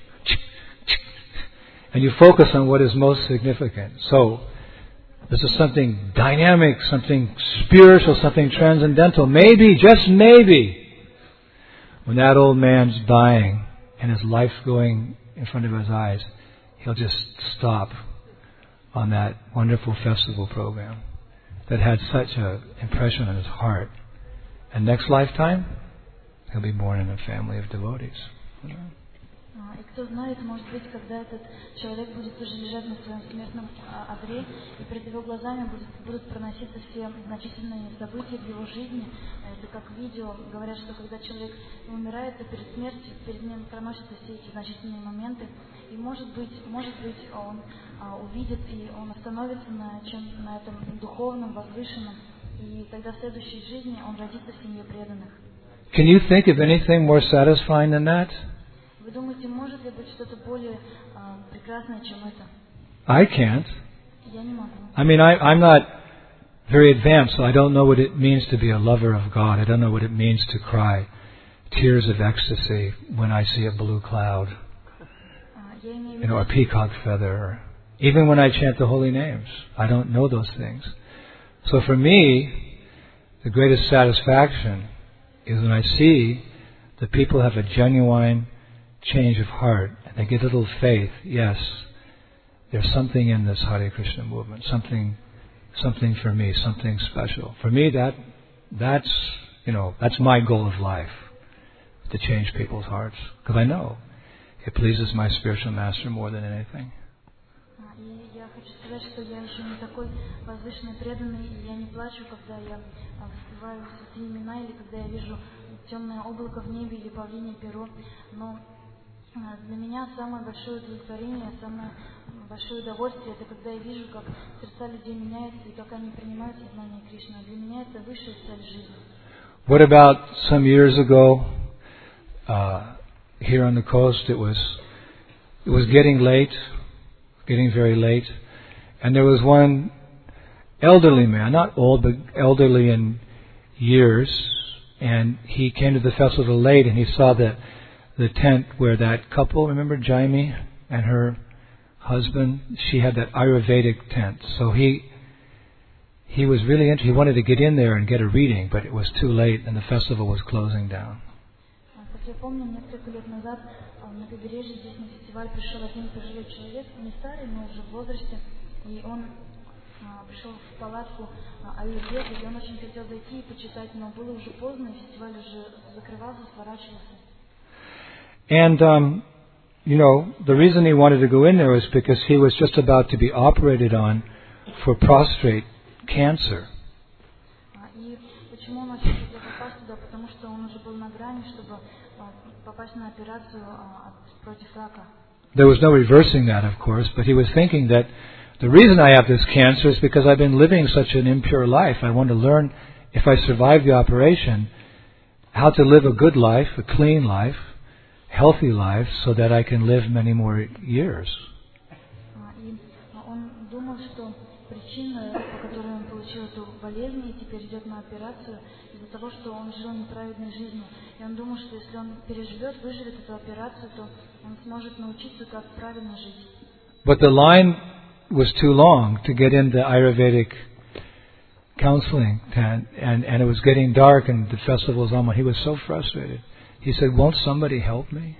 And you focus on what is most significant. So, this is something dynamic, something spiritual, something transcendental. Maybe, just maybe, when that old man's dying and his life's going in front of his eyes, he'll just stop on that wonderful festival program that had such an impression on his heart. And next lifetime, he'll be born in a family of devotees. И кто знает, может быть, когда этот человек будет уже лежать на своем смертном одре, и перед его глазами будут проноситься все значительные события в его жизни. Это как видео. Говорят, что когда человек умирает, то перед смертью перед ним проносятся все эти значительные моменты. И может быть, он увидит, и он остановится на этом духовном, возвышенном. И тогда в следующей жизни он родится в семье преданных. Can you think of anything more satisfying than that? Вы думаете, может ли быть что-то более прекрасное, чем это? I can't. Я не могу. I mean, I'm not very advanced, so I don't know what it means to be a lover of God. I don't know what it means to cry tears of ecstasy when I see a blue cloud, a peacock feather, or even when I chant the holy names. I don't know those things. So for me, the greatest satisfaction is when I see that people have a genuine change of heart, and they get a little faith. Yes, there's something in this Hare Krishna movement, something for me, something special. For me, that's my goal of life, to change people's hearts, because I know it pleases my spiritual master more than anything. И я хочу сказать, что я еще не такой возвышенный, преданный, и я не плачу, когда я воспеваю святые имена, или когда я вижу темное облако в небе или павлинье перо. Но для меня самое большое удовлетворение, самое большое удовольствие, это когда я вижу, как сердца людей меняются и как они принимают сознание Кришны. Для меня это высшая цель жизни. What about some years ago, here on the coast, it was getting late, getting very late, and there was one elderly man, not old, but elderly in years, and he came to the festival late, and he saw the tent where that couple, remember Jaime and her husband, she had that Ayurvedic tent. So he was really interested. He wanted to get in there and get a reading, but it was too late and the festival was closing down. Как я помню, несколько лет назад на побережье здесь на фестиваль пришел один пожилой человек, не старый, но уже в возрасте, и он пришел в палатку аюрведы, и он очень хотел зайти и почитать, но было уже поздно, и фестиваль уже закрывался, сворачивался. And, the reason he wanted to go in there was because he was just about to be operated on for prostate cancer. И почему он очень хотел попасть туда? Потому что он уже был на грани, чтобы попасть на операцию против рака. There was no reversing that, of course, but he was thinking that the reason I have this cancer is because I've been living such an impure life. I want to learn, if I survive the operation, how to live a good life, a clean life, healthy life, so that I can live many more years. И он думал, что причина, по которой он получил эту болезнь и теперь идет на операцию, из-за того, что он жил неправедной жизнью. И он думал, что если он переживет, выживет эту операцию, то он сможет научиться, как правильно жить. But the line was too long to get into Ayurvedic counseling tent, and it was getting dark, and the festival was almost. He was so frustrated. He said, "Won't somebody help me?"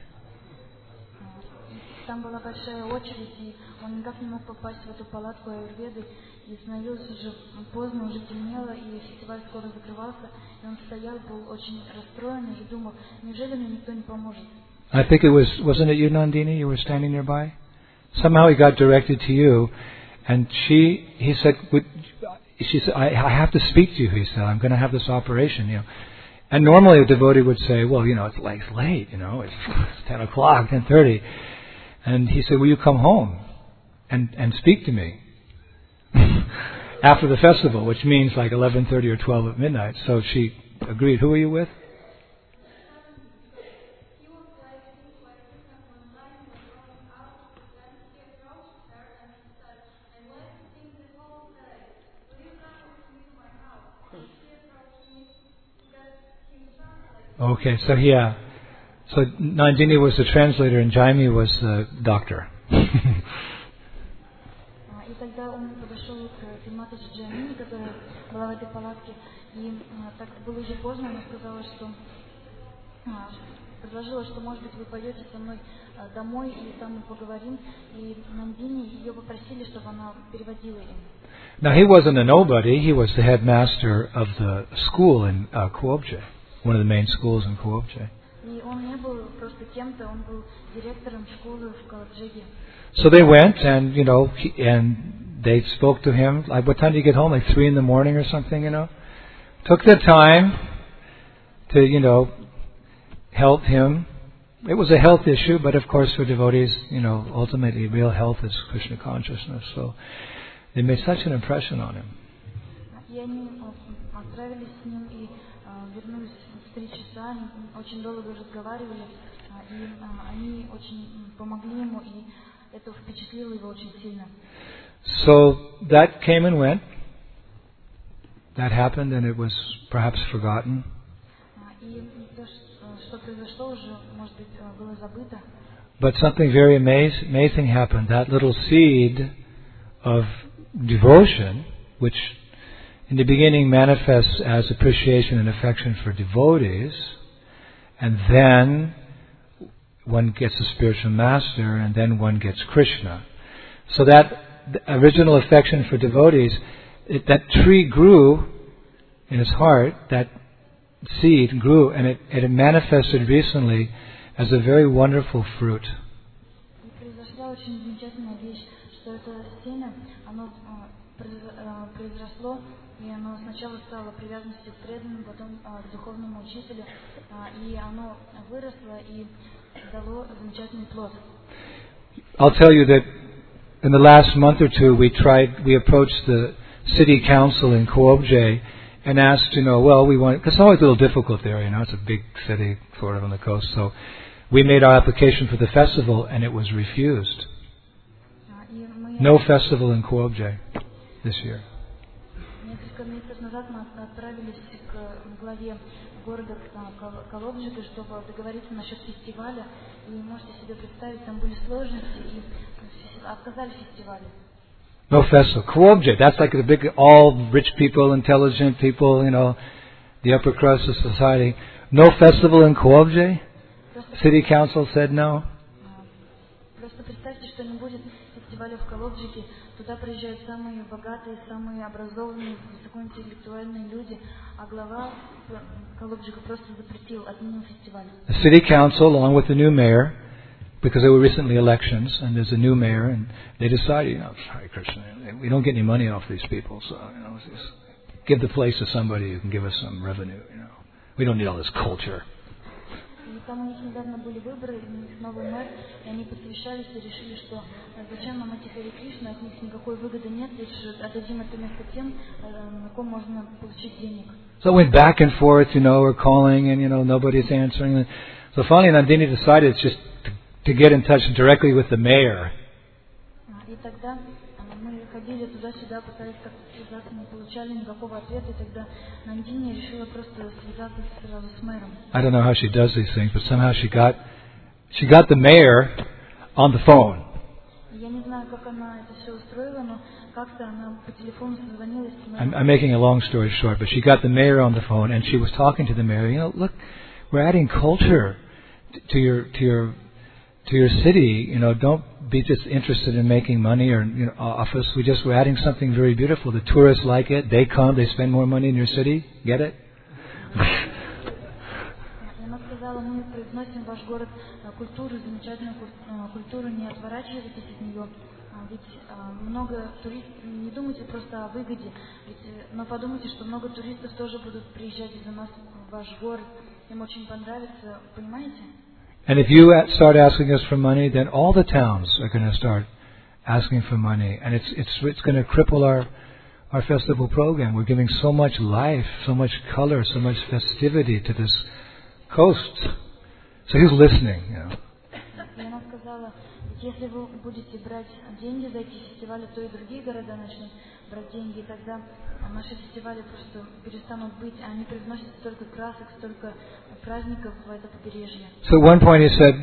Там была большая очередь, и он никак не мог попасть в эту палатку аюрведы, и становилось уже поздно, уже темнело, и фестиваль скоро закрывался, и он стоял, был очень расстроенный и думал, неужели мне никто не поможет? I think wasn't it you, Nandini? You were standing nearby? Somehow he got directed to you, and he said, I have to speak to you, he said, I'm going to have this operation, And normally a devotee would say, well, it's late, it's 10 o'clock, 10:30. And he said, will you come home and speak to me after the festival, which means like 11:30 or 12 at midnight. So she agreed. Who are you with? Okay, so Nandini was the translator and Jaime was the doctor. И тогда он подошел к Матаджи Джамини, которая была в этой палатке, и так было уже поздно, она сказала, что предложила, что, может быть, вы пойдете со мной домой, и там мы поговорим. И Нандини ее попросили, чтобы она переводила им. Now he wasn't a nobody, he was the headmaster of the school in Kuobje, one of the main schools in Kuobje. И он не был просто кем-то, он был директором школы в Калабджиге. So they went and, and they spoke to him. Like, what time do you get home? Like 3 a.m. or something, Took the time to, help him. It was a health issue, but of course for devotees, ultimately real health is Krishna consciousness. So they made such an impression on him. И они отправились с ним и вернулись в 3 часа. Они очень долго разговаривали, и они очень помогли ему, и это впечатлило его очень сильно. So that came and went. That happened, and it was perhaps forgotten. И то, что произошло, уже, может быть, было забыто. But something very amazing happened. That little seed of devotion, which in the beginning manifests as appreciation and affection for devotees, and then one gets a spiritual master, and then one gets Krishna. So that original affection for devotees, that tree grew in his heart, that seed grew, and it manifested recently as a very wonderful fruit. И произошла очень замечательная вещь, что это семя, оно произросло, и оно сначала стало привязанностью к преданным, потом к духовному учителю, и оно выросло и дало замечательный плод. I'll tell you that in the last month or two we approached the city council in Kuobje and asked, because it's always a little difficult there, it's a big city sort of on the coast, so we made our application for the festival and it was refused. No festival in Kuobje this year. Несколько месяцев назад мы отправились к главе города Калабджига, чтобы договориться насчет фестиваля, и можете себе представить, там были сложности, и отказали фестивалю. No festival. Kuobje, that's like the big, all rich people, intelligent people, the upper crust of society. No festival in Kuobje? City council said no. Просто представьте, что не будет фестиваля в Калабджиге. Туда приезжают самые богатые, самые образованные, высокоинтеллектуальные люди, а глава Калабджига просто запретил, отменил фестиваль. The city council, along with the new mayor, because there were recently elections, and there's a new mayor, and they decided, Hare Krishna, we don't get any money off these people, so just give the place to somebody who can give us some revenue. We don't need all this culture. И там у них недавно были выборы, у них новый мэр, и они посвящались и решили, что зачем нам эти Харе Кришна, от них никакой выгоды нет, лишь отдадим это место тем, на ком можно получить денег. So it went back and forth, we're calling, and nobody's answering. So finally Nandini decided just to get in touch directly with the mayor. И тогда мы ходили туда-сюда, пытались как-то связаться, не получали никакого ответа, и тогда Нандини решила просто связаться сразу с мэром. I don't know how she does these things, but somehow she got the mayor on the phone. Я не знаю, как она это все устроила, но как-то она по телефону созвонилась с мэром. I'm making a long story short, but she got the mayor on the phone, and she was talking to the mayor. Look, we're adding culture to your city. Don't be just interested in making money or office. We're adding something very beautiful. The tourists like it. They come. They spend more money in your city. Get it? Она сказала, мы произносим ваш город культуру, замечательную культуру, не отворачивайтесь от нее. Ведь много туристов, не думайте просто о выгоде, но подумайте, что много туристов тоже будут приезжать из-за нас в ваш город. Им очень понравится, понимаете? And if you start asking us for money, then all the towns are going to start asking for money, and it's going to cripple our festival program. We're giving so much life, so much color, so much festivity to this coast. So he's listening. И она сказала, если вы будете брать деньги за эти фестивали, то и другие города начнут брать деньги, и тогда наши фестивали просто перестанут быть, а они привносят столько красок, столько праздников в это побережье. So at one point he said,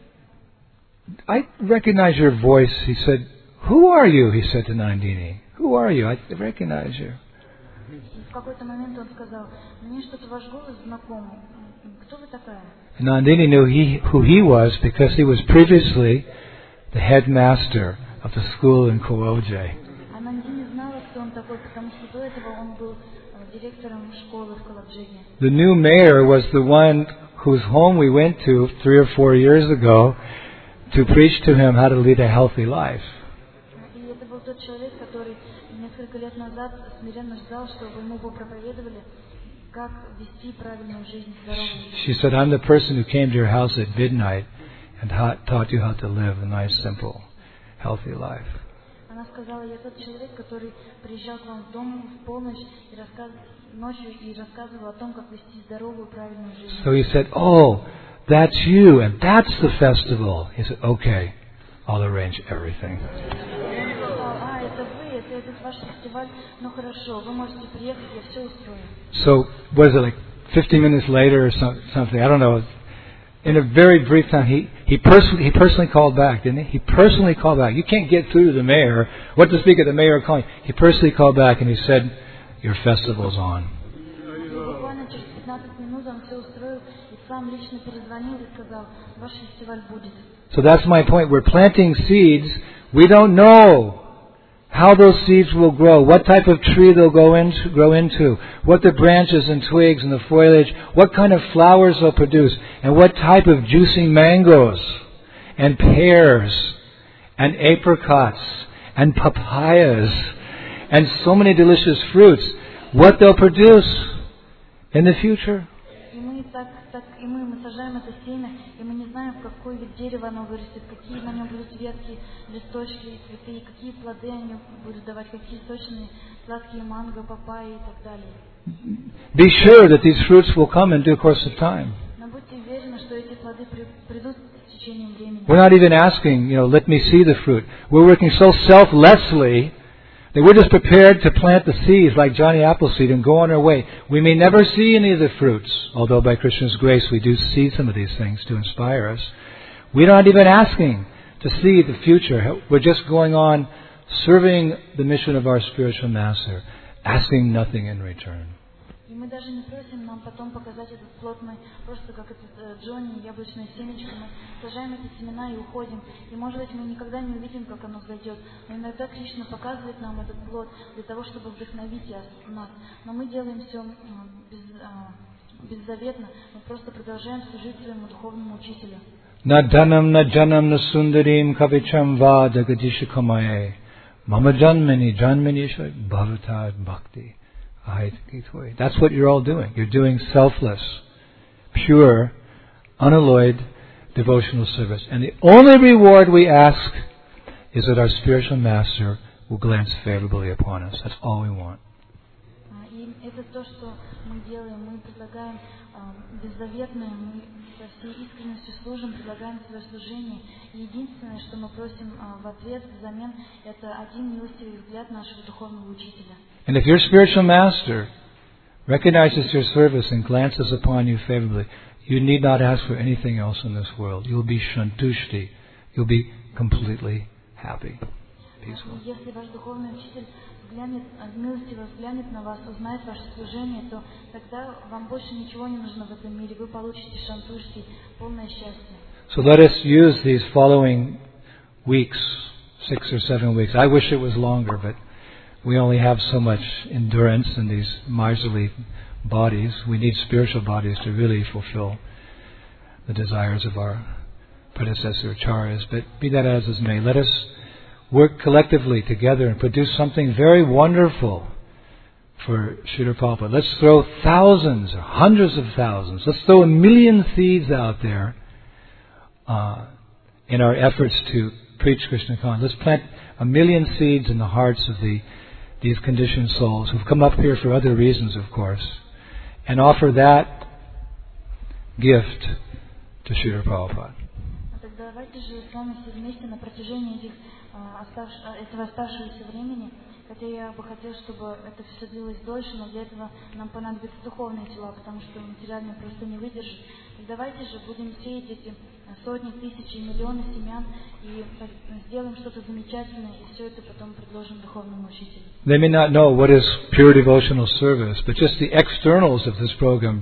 I recognize your voice. He said, who are you? He said to Nandini. Who are you? I recognize you. И в какой-то момент он сказал, мне что-то ваш голос знакомый. кто вы такая? Nandini knew who he was because he was previously the headmaster of the school in Kuoje. А Нандини знала, кто он такой, потому что до этого он был директором школы в Калабджиге. The new mayor was the one whose home we went to 3 or 4 years ago to preach to him how to lead a healthy life. И это был тот человек, который несколько лет назад смиренно ждал, чтобы ему проповедовали, как вести правильную жизнь, здоровую жизнь. She said, I'm the person who came to your house at midnight and taught you how to live a nice, simple, healthy life. Она сказала, я тот человек, который приезжал к вам в дом в полночь и ночью и рассказывал о том, как вести здоровую, правильную жизнь. So he said, oh, that's you, and that's the festival. He said, okay, I'll arrange everything. Я сказала, это вы, это ваш фестиваль, ну хорошо, вы можете приехать, я все устрою. So, was it like 50 minutes later or something? I don't know. In a very brief time, he personally called back, didn't he? He personally called back. You can't get through to the mayor. What to speak of the mayor calling? He personally called back and he said, your festival's on. Буквально через 15 минут он все устроил и сам лично перезвонил и сказал, ваш фестиваль будет. So that's my point. We're planting seeds. We don't know how those seeds will grow, what type of tree they'll grow into, what the branches and twigs and the foliage, what kind of flowers they'll produce, and what type of juicy mangoes and pears and apricots and papayas and so many delicious fruits, what they'll produce in the future. И мы сажаем это семя, и мы не знаем, в какой вид дерева оно вырастет, какие на нем будут ветки, листочки, цветы, какие плоды они будут давать, какие сочные, сладкие манго, папайи и так далее. Be sure that these fruits will come in due course of time. Но будьте уверены, что эти плоды придут с течением времени. We're not even asking, let me see the fruit. We're working so selflessly that we're just prepared to plant the seeds like Johnny Appleseed and go on our way. We may never see any of the fruits, although by Krishna's grace we do see some of these things to inspire us. We're not even asking to see the future. We're just going on serving the mission of our spiritual master, asking nothing in return. И мы даже не просим нам потом показать этот плод, мы просто как этот Джонни, яблочное семечко, мы сажаем эти семена и уходим. И может быть мы никогда не увидим, как оно взойдет. Но иногда Кришна показывает нам этот плод для того, чтобы вдохновить нас. Но мы делаем все беззаветно, мы просто продолжаем служить своему духовному учителю. Na dhanam na janam na sundarim kavicham va jagadishikamaye mama janmani bhavatad bhakti. That's what you're all doing. You're doing selfless, pure, unalloyed devotional service. And the only reward we ask is that our spiritual master will glance favorably upon us. That's all we want. И это то, что мы делаем. Мы предлагаем беззаветное, мы со всей искренностью служим, предлагаем свое служение. И единственное, что мы просим в ответ, взамен, это один милостивый взгляд нашего духовного учителя. And if your spiritual master recognizes your service and glances upon you favorably, you need not ask for anything else in this world. You'll be shantushti. You'll be completely happy, peaceful. Если ваш духовный учитель милостиво взглянет на вас, узнает ваше служение, то тогда вам больше ничего не нужно в этом мире. Вы получите шантушти, полное счастье. So let us use these following weeks, 6 or 7 weeks. I wish it was longer, but we only have so much endurance in these miserly bodies. We need spiritual bodies to really fulfill the desires of our predecessor acharyas. But be that as it may, let us work collectively together and produce something very wonderful for Srila Prabhupada. Let's throw thousands or hundreds of thousands. Let's throw 1 million seeds out there in our efforts to preach Krishna consciousness. Let's plant 1 million seeds in the hearts of these conditioned souls who've come up here for other reasons, of course, and offer that gift to Srila Prabhupada. Давайте же с вами все вместе на протяжении этого оставшегося времени, хотя я бы хотела, чтобы это все длилось дольше, но для этого нам понадобятся духовные тела, потому что материальные просто не выдержит. И давайте же будем сеять эти сотни, тысячи, миллионы семян и сделаем что-то замечательное, и все это потом предложим духовному учителю. They may not know what is pure devotional service, but just the externals of this program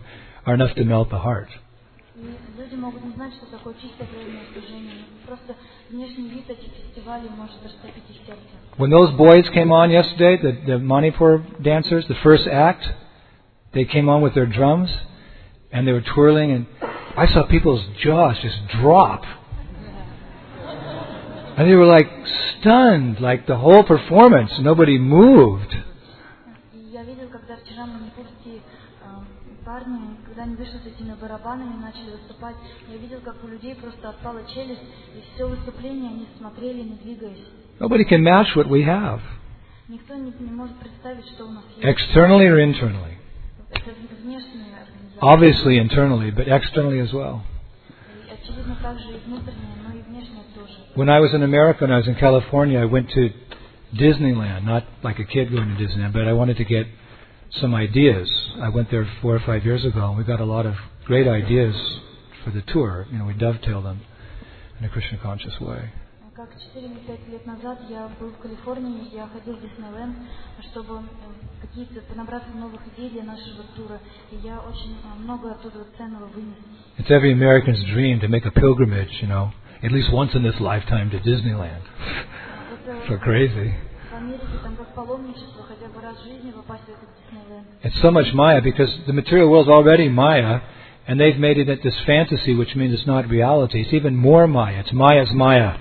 are enough to melt the heart. И люди могут не знать, что такое чистое правильное служение. Просто внешний вид этих фестивалей может растопить их сердце. When those boys came on yesterday, the Manipur dancers, the first act, they came on with their drums and they were twirling, and I saw people's jaws just drop. And they were like stunned, like the whole performance, nobody moved. И я видел, когда вчера манипурские парни, когда они вышли с этими барабанами, начали выступать, я видел, как у людей просто отпала челюсть, и все выступление они смотрели, не двигаясь. Nobody can match what we have, Никто не может представить, что у нас есть. externally or internally. Это внешняя организация. Obviously internally, but externally as well. И, очевидно, также и внутренняя, но и внешняя тоже. When I was in America, when I was in California, I went to Disneyland, not like a kid going to Disneyland, but I wanted to get some ideas. I went there 4 or 5 years ago, and we got a lot of great ideas for the tour. You know, we dovetailed them in a Krishna conscious way. Как 4 или 5 лет назад я был в Калифорнии, я ходил в Диснейленд, чтобы какие-то набраться новых идей для нашего тура, и я очень много оттуда ценного вынес. It's every American's dream to make a pilgrimage, you know, at least once in this lifetime to Disneyland. So crazy. В Америке там как паломничество, хотя бы раз в жизни попасть в этот Диснейленд. It's so much Maya because the material world is already Maya, and they've made it this fantasy, which means it's not reality. It's even more Maya. It's Maya's Maya.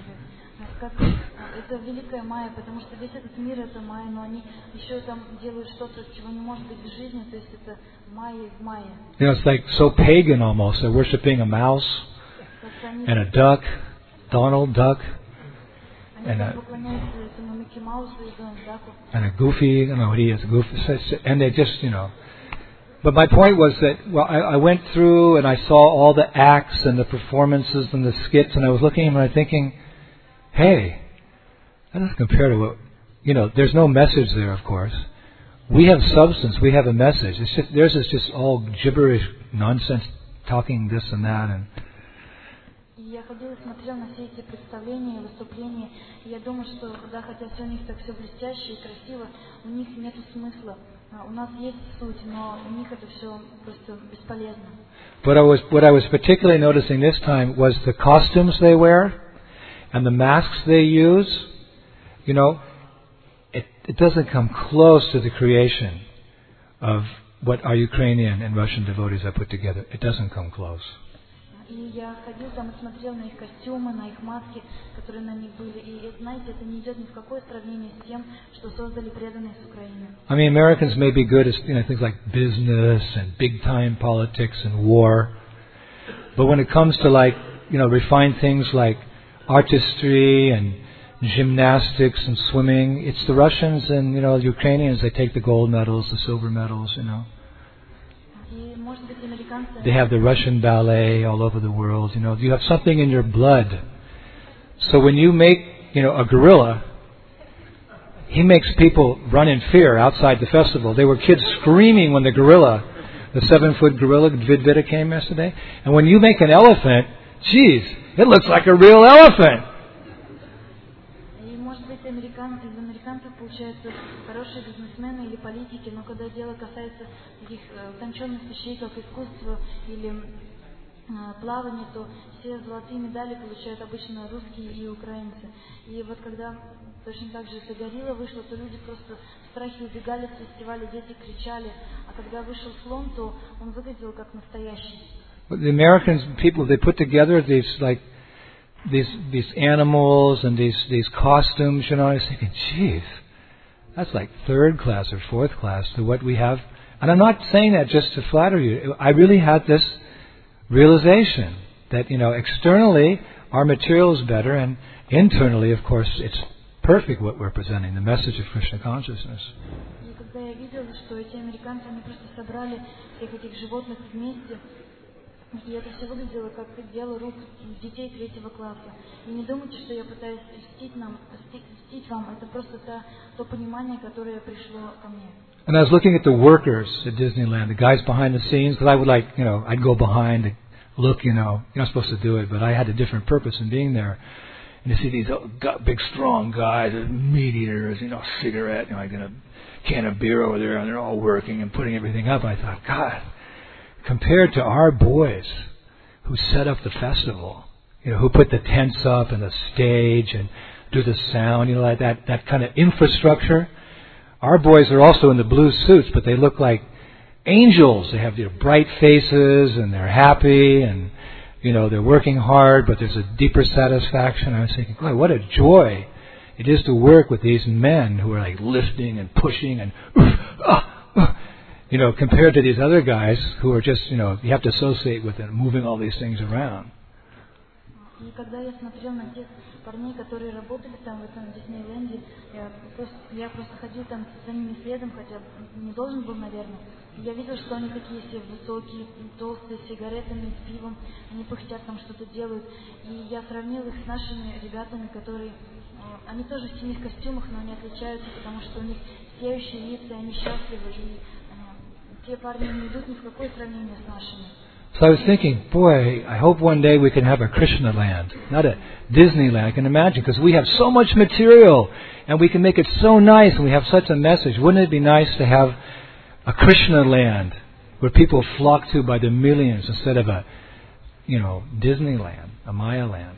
Это великая майя, потому что весь этот мир это майя, но они еще там делают что-то, чего не может быть в жизни, то есть это майя из майя. You know, it's like so pagan almost. They're worshipping a mouse and a duck, Donald Duck, and a goofy, I don't know what he is, a goofy, and they just, you know. But my point was that, well, I went through and I saw all the acts and the performances and the skits, and I was looking at them and I was thinking, hey, that doesn't compare to what, you know, there's no message there, of course. We have substance, we have a message. It's just, theirs is just all gibberish, nonsense, talking this and that. And я ходила и смотрела на все эти представления, выступления, и я думаю, что, да, хотя все у них так все блестяще и красиво, у них нет смысла. У нас есть суть, но у них это все просто бесполезно. But what I was particularly noticing this time was the costumes they wear and the masks they use. You know, it doesn't come close to the creation of what our Ukrainian and Russian devotees have put together. It doesn't come close. И я ходила там и смотрела на их костюмы, на их маски, которые на них были. И, знаете, это не идет ни в какое сравнение с тем, что создали преданные с Украины. I mean, Americans may be good at, you know, things like business and big-time politics and war. But when it comes to, like, you know, refined things like artistry and gymnastics and swimming, it's the Russians and, you know, Ukrainians, they take the gold medals, the silver medals, you know. They have the Russian ballet all over the world, you know. You have something in your blood. So when you make, you know, a gorilla, he makes people run in fear outside the festival. There were kids screaming when the 7-foot gorilla, Vidvita, came yesterday. And when you make an elephant, geez, it looks like a real elephant. Из американцев получаются хорошие бизнесмены или политики, но когда дело касается таких утонченных вещей, как искусство или плавание, то все золотые медали получают обычно русские и украинцы. И вот когда точно так же эта горилла вышла, то люди просто в страхе убегали с фестиваля, дети кричали, а когда вышел слон, то он выглядел как настоящий. The Americans, people, they put together these animals and these costumes, you know. I was thinking, geez, that's like third class or fourth class to what we have. And I'm not saying that just to flatter you. I really had this realization that, you know, externally our material is better, and internally, of course, it's perfect what we're presenting, the message of Krishna consciousness. И когда я видела, что эти американцы, они просто собрали всех этих животных вместе, и это все выглядело как дело рук детей 3-го класса. И не думайте, что я пытаюсь льстить вам, это просто то понимание, которое пришло ко мне. And I was looking at the workers at Disneyland, the guys behind the scenes, because I would like, you know, I'd go behind and look, you know, you're not supposed to do it, but I had a different purpose in being there. And you see these big, strong guys, meat eaters, you know, cigarette, you know, like a can of beer over there, and they're all working and putting everything up. I thought, God, compared to our boys who set up the festival, who put the tents up and the stage and do the sound, like that kind of infrastructure. Our boys are also in the blue suits, but they look like angels. They have bright faces and they're happy and, they're working hard, but there's a deeper satisfaction. I was thinking, boy, what a joy it is to work with these men who are like lifting and pushing and, compared to these other guys who are just, you have to associate with them, moving all these things around. И когда я смотрел на тех парней, которые работали там в этом Диснейленде, я просто ходил там за ними следом, хотя не должен был, наверное. И я видел, что они такие все высокие, толстые, с сигаретами, с пивом, они пыхтят там что-то делают. И я сравнил их с нашими ребятами, которые, они тоже в синих костюмах, но они отличаются, потому что у них сияющие лица, и они счастливы. И те парни не идут ни в какое сравнение с нашими. So I was thinking, boy, I hope one day we can have a Krishna land, not a Disneyland. I can imagine, because we have so much material, and we can make it so nice, and we have such a message. Wouldn't it be nice to have a Krishna land where people flock to by the millions instead of a, Disneyland, a Maya land?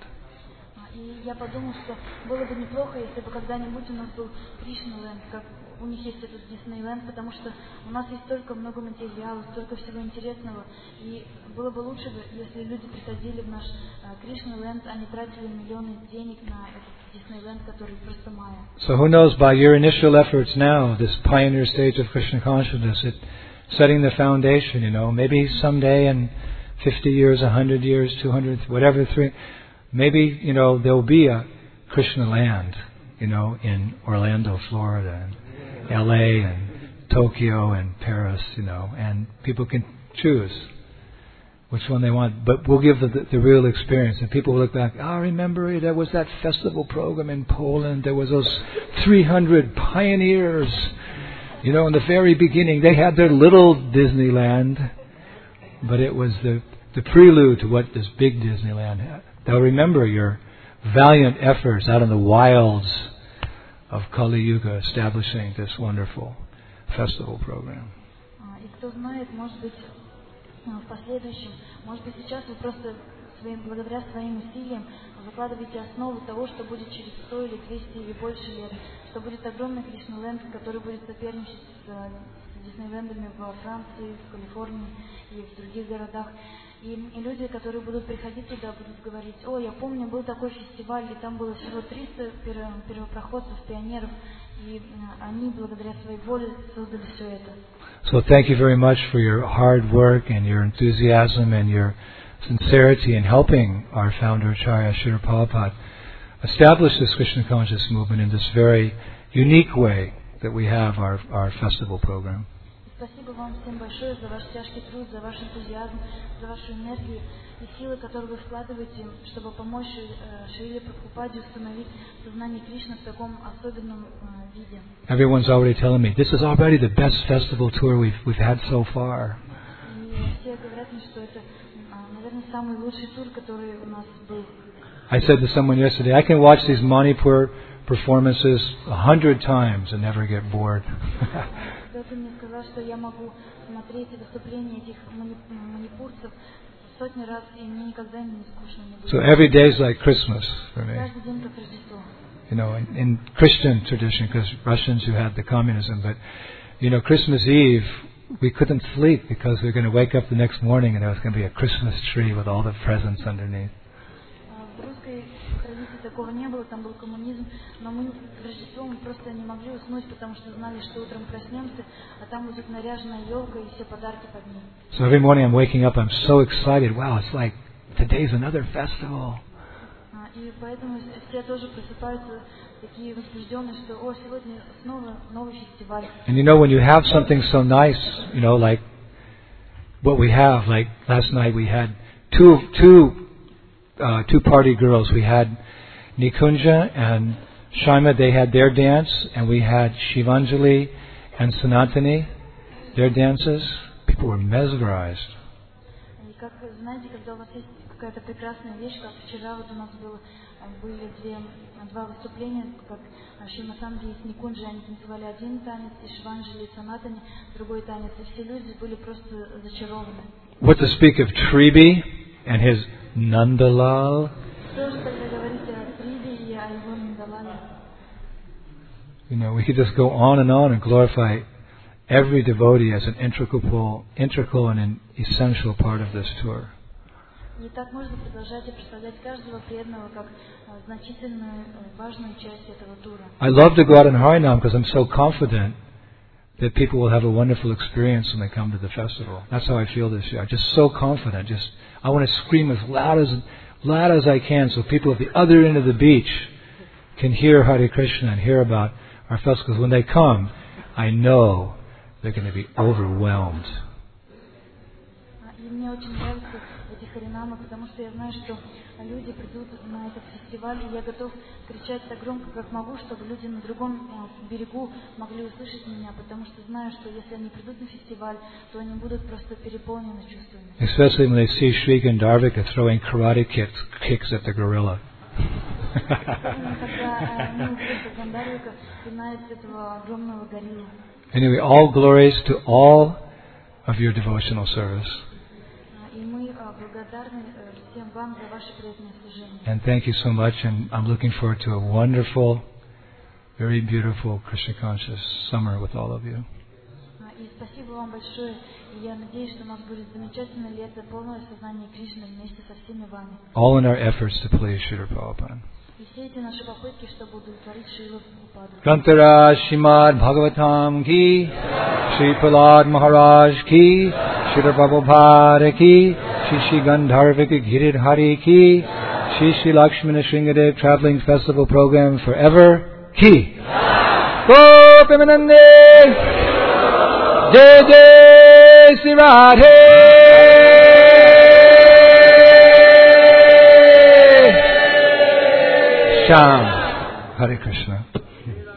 И я подумал, что было бы неплохо, если бы когда-нибудь у нас был Кришналенд, как у них есть этот Диснейленд, потому что у нас есть столько много материалов, столько всего интересного, и было бы лучше, если люди приходили в наш Кришналенд, а не тратили миллионы денег на этот Диснейленд, который просто майя. So who knows, by your initial efforts now, this pioneer stage of Krishna consciousness, setting the foundation, maybe someday in 50 years, 100 years, 200, whatever, maybe, there will be a Krishna land, in Orlando, Florida, and LA, and Tokyo, and Paris, and people can choose which one they want. But we'll give the real experience, and people will look back, remember, there was that festival program in Poland, there was those 300 pioneers, in the very beginning, they had their little Disneyland, but it was the prelude to what this big Disneyland had. They'll remember your valiant efforts out in the wilds of Kali Yuga establishing this wonderful festival program. И кто знает, может быть, в последующем, может быть, сейчас вы просто благодаря своим усилиям закладываете основу того, что будет через 100 или 200 или больше лет, что будет огромный Кришналенд, который будет соперничать с Диснейлендами во Франции, в Калифорнии и в других городах. И люди, которые будут приходить туда, будут говорить: я помню, был такой фестиваль, и там было всего 300 первопроходцев, пионеров, и они благодаря своей воле создали все это. So thank you very much for your hard work and your enthusiasm and your sincerity in helping our founder Acharya Srila Prabhupada establish this Krishna conscious movement in this very unique way that we have our festival program. Спасибо вам всем большое за ваш тяжкий труд, за ваш энтузиазм, за вашу энергию и силы, которые вы вкладываете, чтобы помочь Шриле Прабхупаде установить сознание Кришны в таком особенном виде. Everyone's already telling me this is already the best festival tour we've had so far. И все говорят мне, что это, наверное, самый лучший тур, который у нас был. I said to someone yesterday, I can watch these Manipur performances 100 times and never get bored. Кто-то мне сказал, что я могу смотреть выступления этих манипурцев сотни раз, и мне никогда им не скучно не будет. So every day is like Christmas for me. Каждый день как Рождество. In Christian tradition, because Russians who had the communism, but Christmas Eve we couldn't sleep because we were going to wake up the next morning and there was going to be a Christmas tree with all the presents underneath. В русской традиции такого не было, там был коммунизм, но мы в Рождество просто не могли уснуть, потому что знали, что утром проснемся, а там будет наряженная елка и все подарки под ней. So every morning I'm waking up, I'm so excited. Wow, it's like today's another festival. И поэтому все тоже просыпаются такие возбужденные, что сегодня снова новый фестиваль. And when you have something so nice, like what we have, like last night we had two party girls. We had Nikunja and Shaima, they had their dance, and we had Shivanjali and Sanatani, their dances. People were mesmerized. И как знаете, когда у вас есть какая-то прекрасная вещь, как вчера вот у нас были два выступления, как Шимасанги и Никунджи, они танцевали один танец, и Шиванджали и Санатани другой танец, и все люди были просто зачарованы. What to speak of Tribi and his Nandalal? Что же тогда говорить о Трибе и о его Нандалале? You know, we could just go on and glorify every devotee as an integral and an essential part of this tour. И так можно продолжать и представлять каждого преданного как значительную, важную часть этого тура. I love to go out in Harinam because I'm so confident that people will have a wonderful experience when they come to the festival. That's how I feel this year. I'm just so confident. I want to scream as loud as I can so people at the other end of the beach can hear Hare Krishna and hear about our festivals. When they come, I know they're going to be overwhelmed. И мне очень нравятся эти харинамы, потому что я знаю, что люди придут на этот фестиваль, и я готов кричать так громко, как могу, чтобы люди на другом берегу могли услышать меня, потому что знаю, что если они придут на фестиваль, то они будут просто переполнены чувствами. Especially when they see Sri Gandharvika throwing karate kicks at the gorilla. Anyway, all glories to all of your devotional service. And thank you so much, and I'm looking forward to a wonderful, very beautiful Krishna conscious summer with all of you. И спасибо вам большое. И я надеюсь, что у нас будет замечательное лето, полное сознание Кришны вместе со всеми вами. All in our efforts to please Srila Prabhupada. И все эти наши попытки, чтобы удовлетворить Шрилу Прабхупаду. Grantharaj Srimad Bhagavatam ki, Shri Prahlad Maharaj ki, Srila Prabhupada ki, Shri Gandharvika Giridhari ki, Shri Lakshmana Shringadev Traveling Festival Program Forever ki. Gopimanande! Jai Jai Sri Radhe! Sham. Hare Krishna.